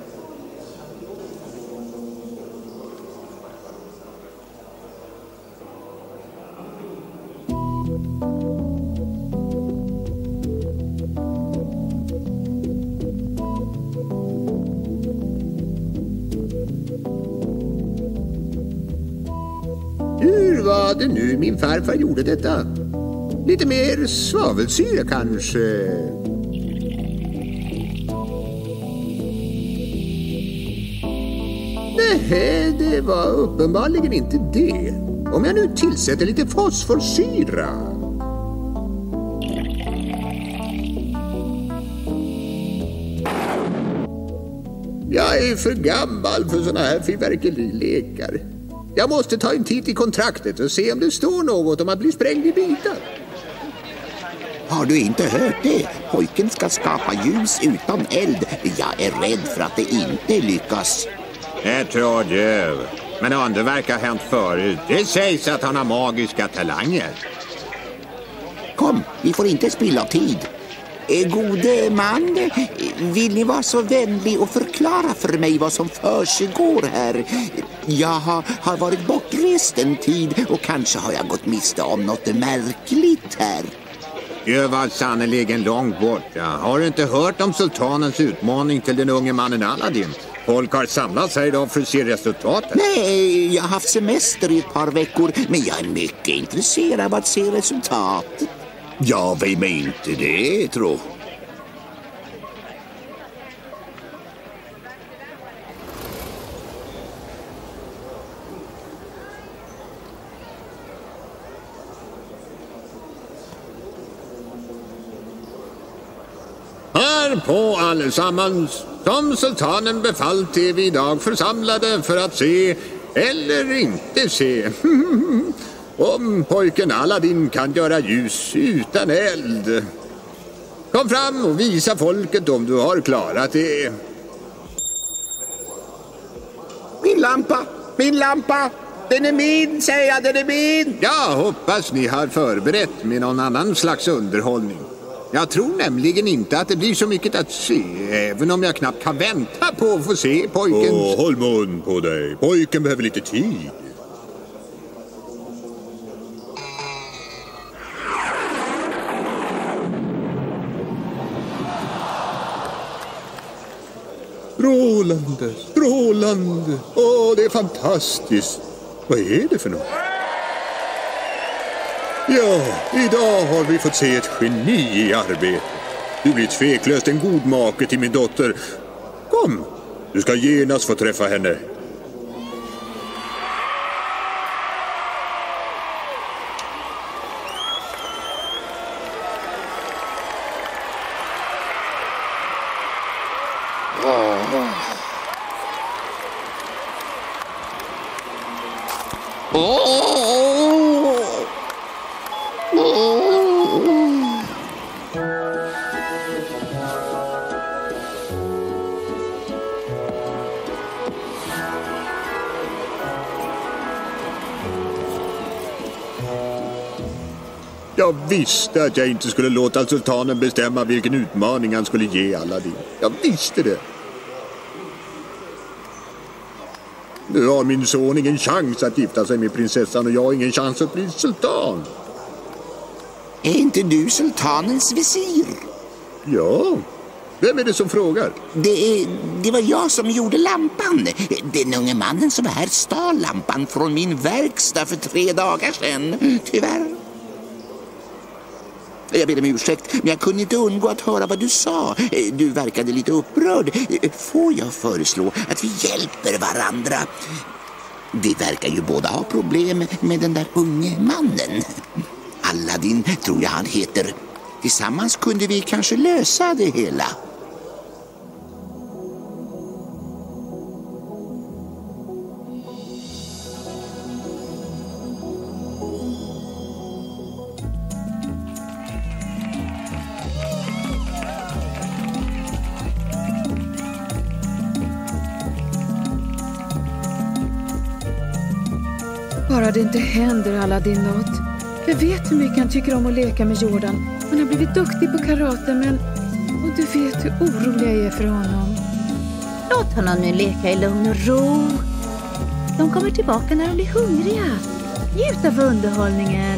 Hur var det nu min farfar gjorde detta? Lite mer svavelsyra kanske. Nej, det var uppenbarligen inte det. Om jag nu tillsätter lite fosforsyra. Jag är för gammal för såna här fyrverkerilekar. Jag måste ta en titt i kontraktet och se om det står något om att bli sprängd i bitar. Har du inte hört det? Pojken ska skapa ljus utan eld. Jag är rädd för att det inte lyckas. Jag tror du. Men underverk har hänt förut. Det sägs att han har magiska talanger. Kom, vi får inte spilla tid. Gode man, vill ni vara så vänlig och förklara för mig vad som försiggår här? Jag har, har varit bortrest en tid och kanske har jag gått miste om något märkligt här. Jag var sannoliken långt borta. Har du inte hört om sultanens utmaning till den unge mannen Aladdin? Folk har samlats här idag för att se resultatet. Nej, jag har haft semester i ett par veckor, men jag är mycket intresserad av att se resultatet. Ja, vem är inte det, tro? er på allesammans. Som sultanen befallt är vi idag församlade för att se eller inte se. Om pojken Aladdin kan göra ljus utan eld. Kom fram och visa folket om du har klarat det. Min lampa, min lampa. Den är min, säger jag, den är min. Jag hoppas ni har förberett med någon annan slags underhållning. Jag tror nämligen inte att det blir så mycket att se, även om jag knappt kan vänta på att få se pojkens... Åh, håll mun på dig. Pojken behöver lite tid. Strålande, strålande. Åh, det är fantastiskt. Vad är det för något? Ja, idag har vi fått se ett geni i arbete. Du blir tveklöst en god make till min dotter. Kom, du ska genast få träffa henne. Jag visste att jag inte skulle låta sultanen bestämma vilken utmaning han skulle ge Aladdin. Jag visste det. Nu har min son ingen chans att gifta sig med prinsessan och jag har ingen chans att bli sultan. Är inte du sultanens visir? Ja, vem är det som frågar? Det, det var jag som gjorde lampan. Den unge mannen som här stal lampan från min verkstad för tre dagar sedan, tyvärr. Jag ber om ursäkt, men jag kunde inte undgå att höra vad du sa. Du verkade lite upprörd. Får jag föreslå att vi hjälper varandra? Vi verkar ju båda ha problem med den där unge mannen. Aladdin tror jag han heter. Tillsammans kunde vi kanske lösa det hela. Bara det inte händer Aladdin något. Jag vet hur mycket han tycker om att leka med Jordan. Han har blivit duktig på karate, men... Och du vet hur orolig jag är för honom. Låt honom nu leka i lugn och ro. De kommer tillbaka när de blir hungriga. Njut av underhållningen.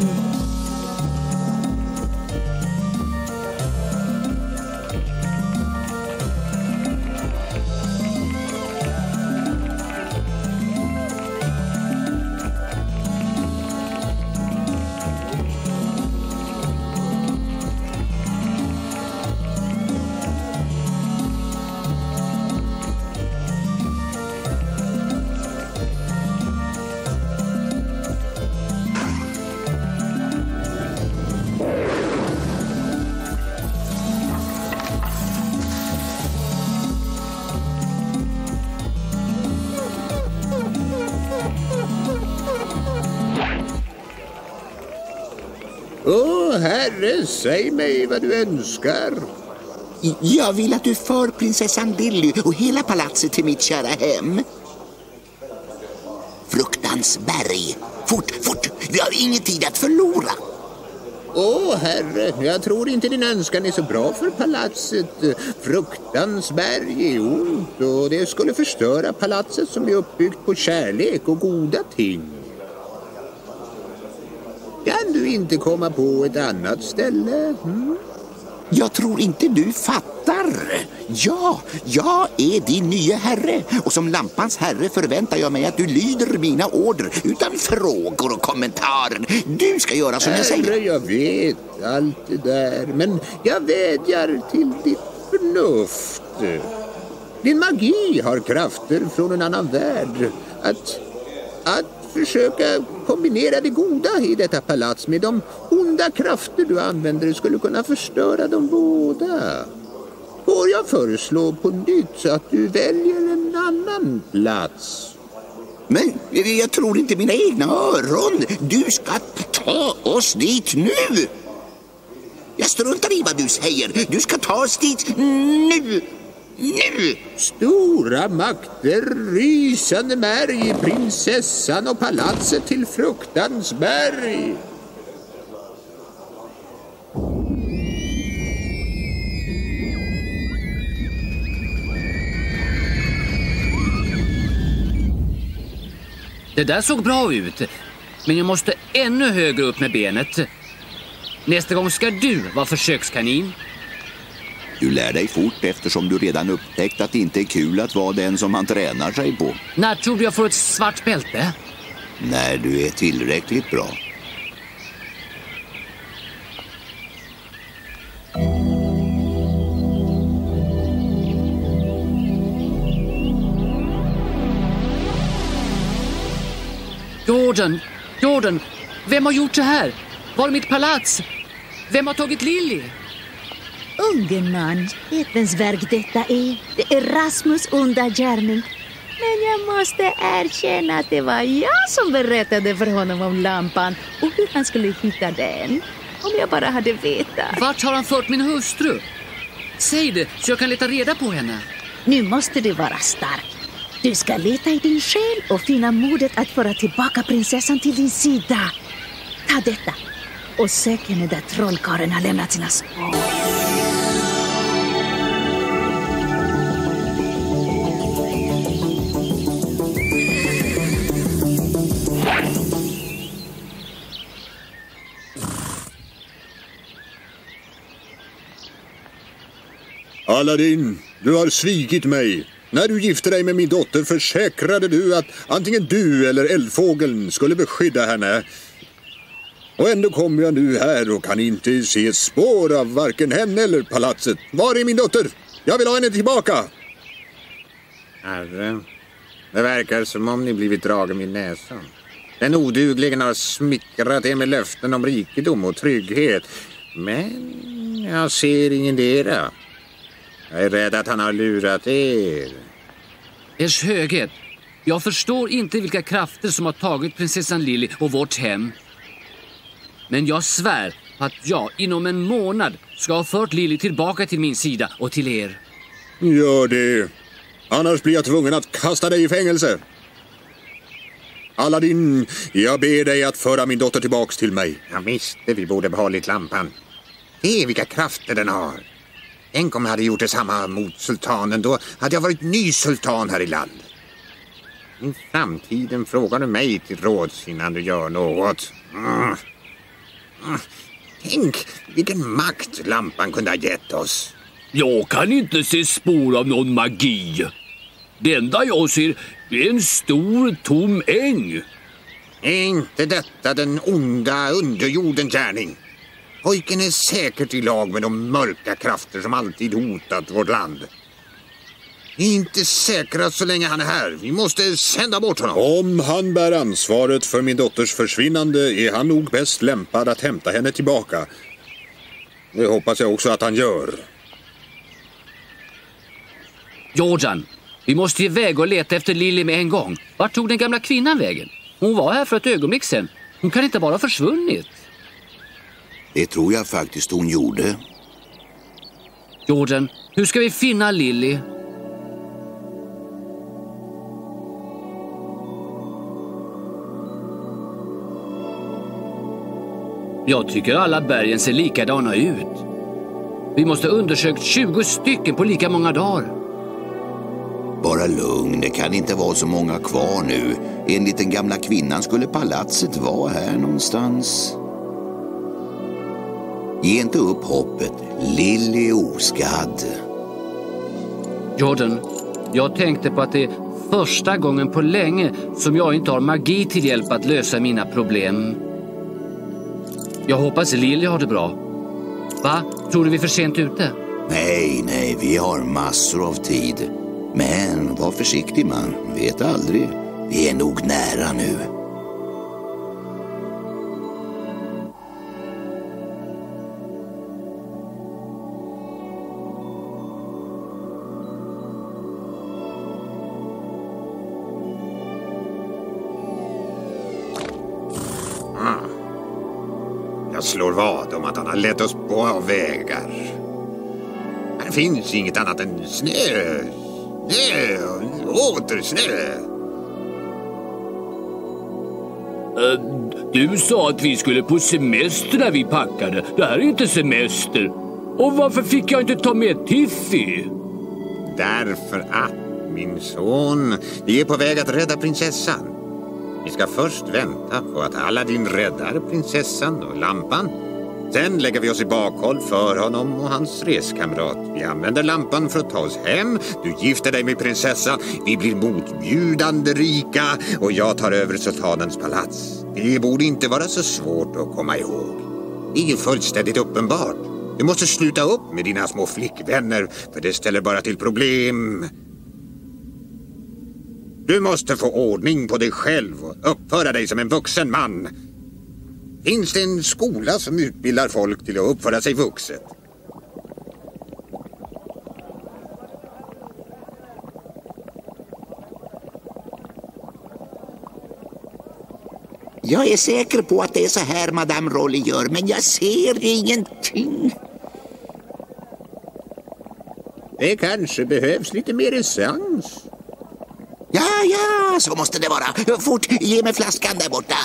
Åh, herre, säg mig vad du önskar. Jag vill att du för prinsessan Dilly och hela palatset till mitt kära hem. Fruktans berg. Fort, fort. Vi har ingen tid att förlora. Åh, herre, jag tror inte din önskan är så bra för palatset. Fruktans berg är ont och det skulle förstöra palatset som är uppbyggt på kärlek och goda ting. Kan du inte komma på ett annat ställe? Mm? Jag tror inte du fattar. Ja, jag är din nya herre. Och som lampans herre förväntar jag mig att du lyder mina order utan frågor och kommentarer. Du ska göra som jag säger. Herre, jag vet allt det där. Men jag vädjar till ditt förnuft. Din magi har krafter från en annan värld. Att... att försöka kombinera det goda i detta palats med de onda krafter du använder skulle kunna förstöra dem båda. får jag föreslå på nytt att du väljer en annan plats. Men jag tror inte mina egna öron. Du ska ta oss dit nu. Jag struntar i vad du säger. Du ska ta oss dit nu. Nu! Stora makter, rysande märg, prinsessan och palatset till Fruktansberg. Det där såg bra ut, men jag måste ännu högre upp med benet. Nästa gång ska du vara försökskanin. Du lär dig fort eftersom du redan upptäckt att det inte är kul att vara den som man tränar sig på. När tror du jag får ett svart bälte? När du är tillräckligt bra. Jordan, Jordan, vem har gjort det här? Var är mitt palats? Vem har tagit Lily? Unge man, vetens verk detta är. Det är Rasmus undergärning. Men jag måste erkänna att det var jag som berättade för honom om lampan och hur han skulle hitta den. Om jag bara hade vetat. Vart har han fört min hustru? Säg det så jag kan leta reda på henne. Nu måste du vara stark. Du ska leta i din själ och finna modet att föra tillbaka prinsessan till din sida. Ta detta och sök henne där trollkaren har lämnat sina spår. Aladdin, du har svikit mig. När du gifte dig med min dotter försäkrade du att antingen du eller eldfågeln skulle beskydda henne. Och ändå kommer jag nu här och kan inte se ett spår av varken henne eller palatset. Var är min dotter? Jag vill ha henne tillbaka. Herre, det verkar som om ni blivit dragen vid näsan. Den odugligen har smickrat er med löften om rikedom och trygghet. Men jag ser ingen dera. Jag är rädd att han har lurat er. Ers höghet, jag förstår inte vilka krafter som har tagit prinsessan Lily och vårt hem. Men jag svär att jag inom en månad ska ha fört Lily tillbaka till min sida och till er. Gör det. Annars blir jag tvungen att kasta dig i fängelse. Aladdin, jag ber dig att föra min dotter tillbaks till mig. Jag visste vi borde behållit lampan. Det är vilka krafter den har. Tänk om jag hade gjort detsamma mot sultanen, då hade jag varit ny sultan här i landet. I framtiden frågar du mig till råds innan du gör något. Mm. Mm. Tänk vilken makt lampan kunde ha gett oss. Jag kan inte se spår av någon magi. Det enda jag ser är en stor tom äng. Är inte detta den onda underjorden gärning? Pojken är säkert i lag med de mörka krafter som alltid hotat vårt land. Vi är inte säkra så länge han är här. Vi måste sända bort honom. Om han bär ansvaret för min dotters försvinnande är han nog bäst lämpad att hämta henne tillbaka. Det hoppas jag också att han gör. Jordan, vi måste iväg och leta efter Lily med en gång. Vart tog den gamla kvinnan vägen? Hon var här för ett ögonblick sedan. Hon kan inte bara ha försvunnit. Det tror jag faktiskt hon gjorde. Jordan, hur ska vi finna Lily? Jag tycker alla bergen ser likadana ut. Vi måste ha undersökt tjugo stycken på lika många dagar. Bara lugn, det kan inte vara så många kvar nu. Enligt den gamla kvinnan skulle palatset vara här någonstans. Ge inte upp hoppet. Lily är oskadd. Jordan, jag tänkte på att det är första gången på länge som jag inte har magi till hjälp att lösa mina problem. Jag hoppas Lily har det bra. Va? Tror du vi är för sent ute? Nej, nej, vi har massor av tid. Men var försiktig man, vet aldrig. Vi är nog nära nu. Jag slår vad om att han har lett oss på vägar. Här finns inget annat än snö. Snö och åter snö. Du sa att vi skulle på semester när vi packade. Det här är inte semester. Och varför fick jag inte ta med Tiffy? Därför att, min son, vi är på väg att rädda prinsessan. Vi ska först vänta på att Aladdin räddar prinsessan och lampan. Sen lägger vi oss i bakhåll för honom och hans reskamrat. Vi använder lampan för att ta oss hem. Du gifter dig med prinsessan. Vi blir motbjudande rika och jag tar över sultanens palats. Det borde inte vara så svårt att komma ihåg. Det är fullständigt uppenbart. Du måste sluta upp med dina små flickvänner, för det ställer bara till problem. Du måste få ordning på dig själv och uppföra dig som en vuxen man. Finns det en skola som utbildar folk till att uppföra sig vuxet? Jag är säker på att det är så här Madame Rolly gör, men jag ser ingenting. Det kanske behövs lite mer essens. Ja, ja, så måste det vara. Fort, ge mig flaskan där borta.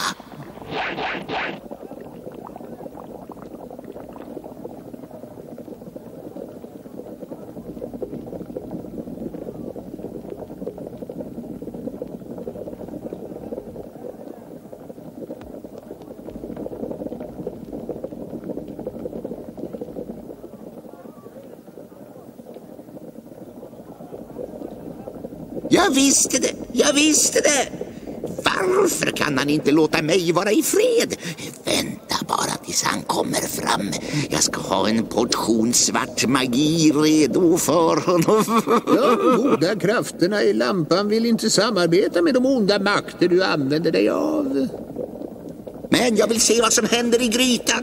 Jag visste det, jag visste det. Varför kan han inte låta mig vara i fred? Vänta bara tills han kommer fram. Jag ska ha en portion svart magi redo för honom. De goda krafterna i lampan vill inte samarbeta med de onda makter du använder dig av. Men jag vill se vad som händer i grytan.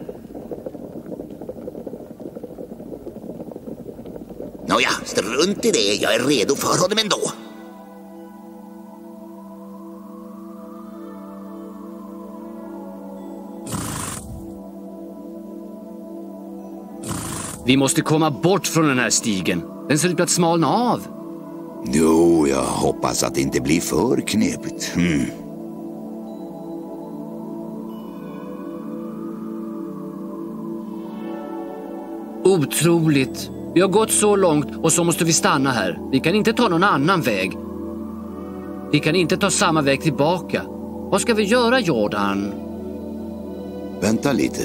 Nåja, strunt i det. Jag är redo för honom ändå. Vi måste komma bort från den här stigen. Den ser ut att smalna av. Jo, jag hoppas att det inte blir för knepigt. Hmm. Otroligt. Vi har gått så långt och så måste vi stanna här. Vi kan inte ta någon annan väg. Vi kan inte ta samma väg tillbaka. Vad ska vi göra, Jordan? Vänta lite.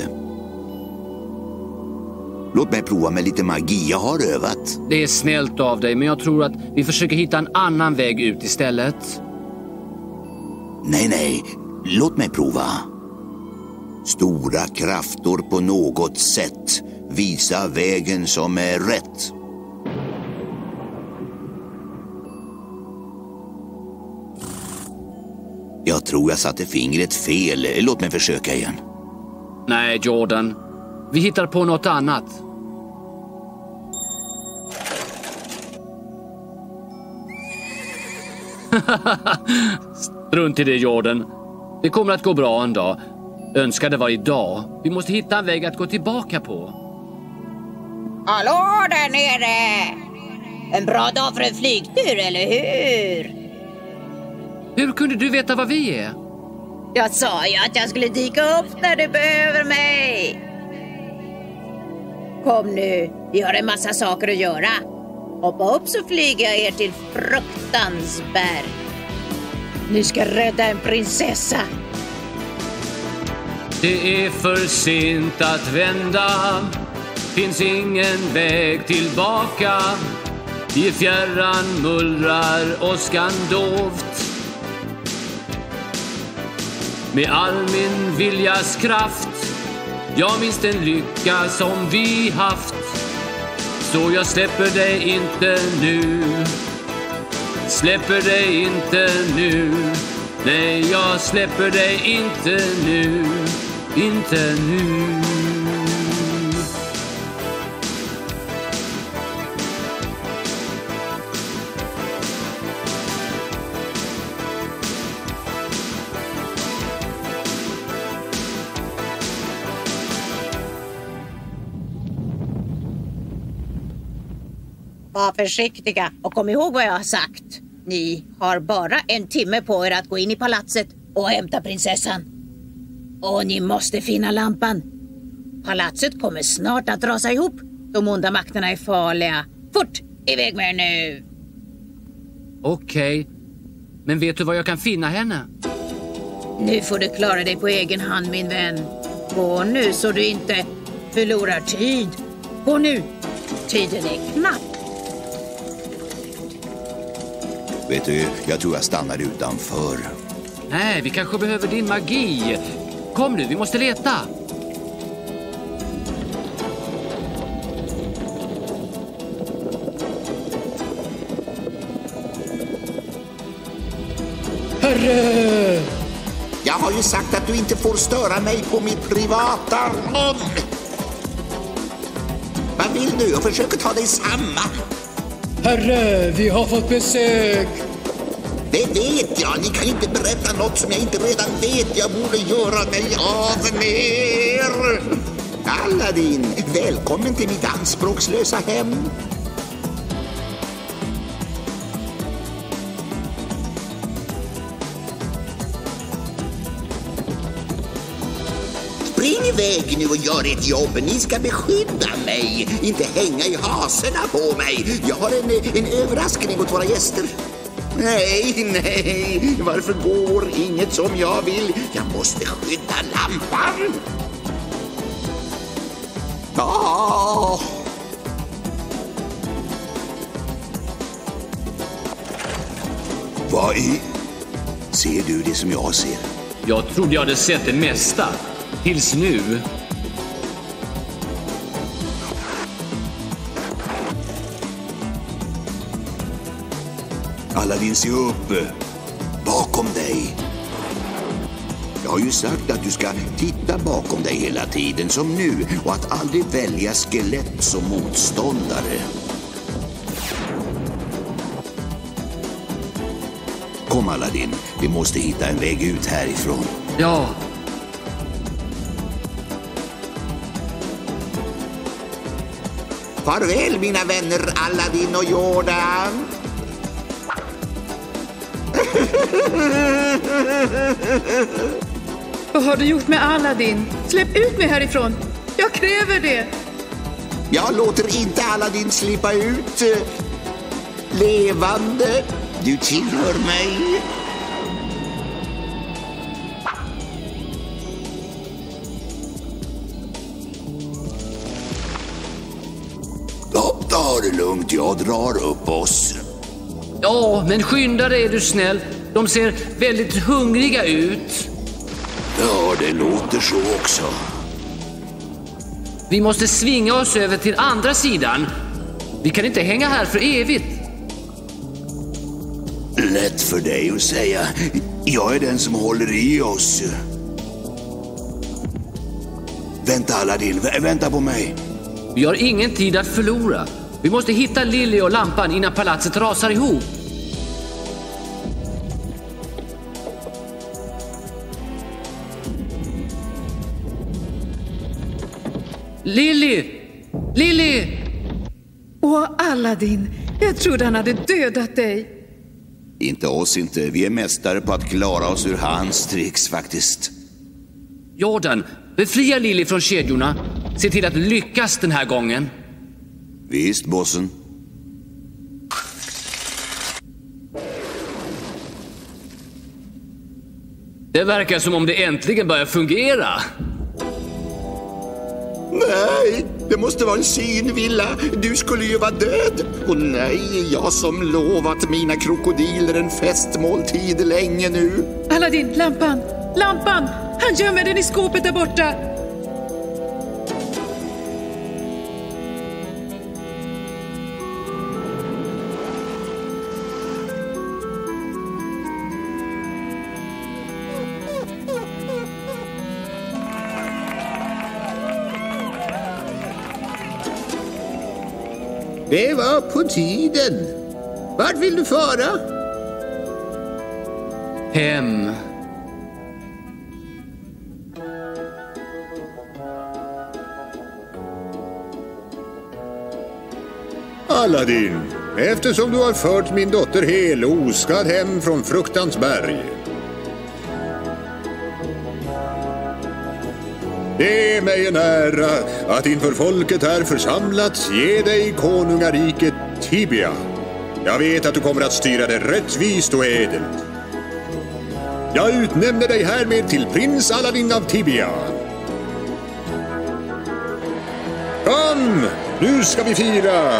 Låt mig prova med lite magi. Jag har övat. Det är snällt av dig, men jag tror att vi försöker hitta en annan väg ut istället. Nej, nej. Låt mig prova. Stora krafter på något sätt. Visa vägen som är rätt. Jag tror jag satte fingret fel. Låt mig försöka igen. Nej, Jordan. Vi hittar på något annat. Strunt i det, Jordan. Det kommer att gå bra en dag. Önskar det var idag. Vi måste hitta en väg att gå tillbaka på. Hallå där nere! En bra dag för en flygtur, eller hur? Hur kunde du veta vad vi är? Jag sa ju att jag skulle dyka upp när du behöver mig. Kom nu, vi har en massa saker att göra. Hoppa upp så flyger jag er till Fruktansberg. Ni ska rädda en prinsessa. Det är för sent att vända. Finns ingen väg tillbaka. I fjärran mullrar åskan dovt. Med all min viljas kraft jag minns den lycka som vi haft. Så jag släpper dig inte nu. Släpper dig inte nu. Nej, jag släpper dig inte nu. Inte nu. Var försiktiga och kom ihåg vad jag har sagt. Ni har bara en timme på er att gå in i palatset och hämta prinsessan. Och ni måste finna lampan. Palatset kommer snart att rasa ihop. De onda makterna är farliga. Fort, iväg med er nu. Okej, okay. Men vet du var jag kan finna henne? Nu får du klara dig på egen hand, min vän. Gå nu så du inte förlorar tid. Gå nu, tiden är knapp. Vet du, jag tror jag stannar utanför. Nej, vi kanske behöver din magi. Kom nu, vi måste leta. Herre! Jag har ju sagt att du inte får störa mig på mitt privata rum. Vad vill du? Jag försöker ta dig samman. Herre, vi har fått besök. Det vet jag. Ni kan inte berätta något som jag inte redan vet. Jag borde göra mig av med er. Aladdin, välkommen till mitt anspråkslösa hem. Spring iväg nu och gör ett jobb. Ni ska beskydda mig, inte hänga i haserna på mig. Jag har en, en överraskning åt våra gäster. Nej, nej, varför går inget som jag vill? Jag måste skydda lampan. Ah. Vad är... Ser du det som jag ser? Jag trodde jag hade sett det mesta. Tills nu. Aladdin, se upp. Bakom dig. Jag har ju sagt att du ska titta bakom dig hela tiden som nu och att aldrig välja skelett som motståndare. Kom Aladdin, vi måste hitta en väg ut härifrån. Ja. Farväl mina vänner Aladdin och Jordan. Vad har du gjort med Aladdin? Släpp ut mig härifrån. Jag kräver det. Jag låter inte Aladdin slippa ut levande. Du tillhör mig. Ja, ta det lugnt. Jag drar upp oss. Ja, men skynda dig är du snäll. De ser väldigt hungriga ut. Ja, det låter så också. Vi måste svinga oss över till andra sidan. Vi kan inte hänga här för evigt. Lätt för dig att säga. Jag är den som håller i oss. Vänta Aladdin, vä- vänta på mig. Vi har ingen tid att förlora. Vi måste hitta Lily och lampan innan palatset rasar ihop. Lily! Lily! Åh, Aladdin. Jag trodde han hade dödat dig. Inte oss inte. Vi är mästare på att klara oss ur hans tricks faktiskt. Jordan, befria Lily från kedjorna. Se till att lyckas den här gången. Visst, bossen. Det verkar som om det äntligen börjar fungera. Nej, det måste vara en synvilla. Du skulle ju vara död. Och nej, jag som lovat mina krokodiler en festmåltid länge nu. Aladdin, lampan. Lampan! Han gömmer den i skåpet där borta. Det var på tiden. Vart vill du föra? Hem. Aladdin, eftersom du har fört min dotter hel och oskadd hem från Fruktans berg. Det är mig en ära att inför folket här församlats ge dig konungariket Tibia. Jag vet att du kommer att styra det rättvist och ädelt. Jag utnämner dig härmed till prins Aladdin av Tibia. Kom, nu ska vi fira!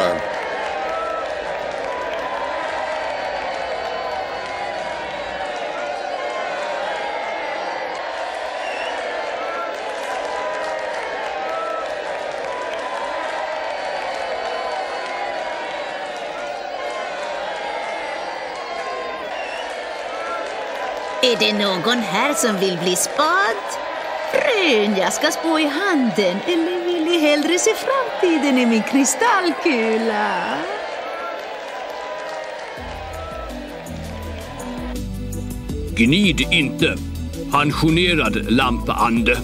Är det någon här som vill bli spad? Frön, jag ska spå i handen. Eller vill ni hellre se framtiden i min kristallkula? Gnid inte. Pensionerad lampande.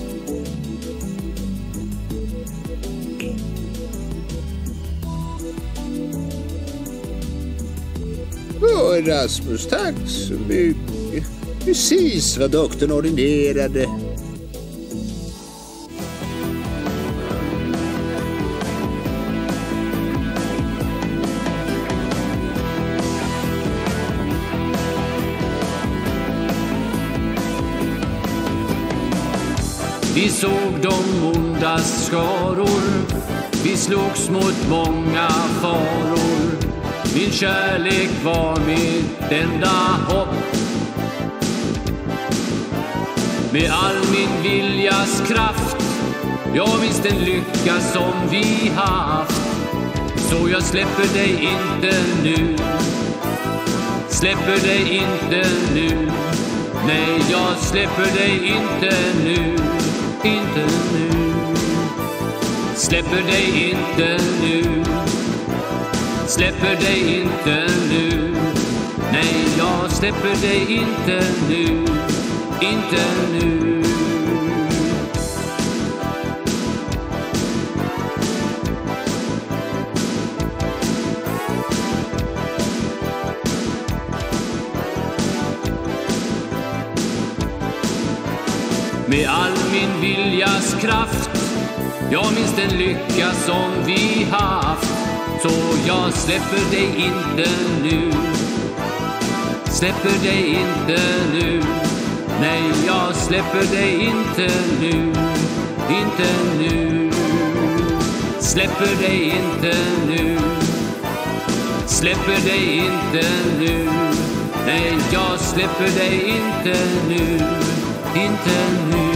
Åh, Rasmus, tack så mycket. Precis vad doktorn ordinerade. Vi såg de ondas skaror, vi slogs mot många faror. Min kärlek var mitt enda hopp. Med all min viljas kraft, jag minns den lycka som vi haft. Så jag släpper dig inte nu, släpper dig inte nu. Nej, jag släpper dig inte nu, inte nu. Släpper dig inte nu, släpper dig inte nu. Nej, jag släpper dig inte nu, inte nu. Med all min viljas kraft, jag minns den lycka som vi haft. Så jag släpper dig inte nu, släpper dig inte nu. Nej, jag släpper dig inte nu, inte nu. Släpper dig inte nu, släpper dig inte nu. Nej, jag släpper dig inte nu, inte nu.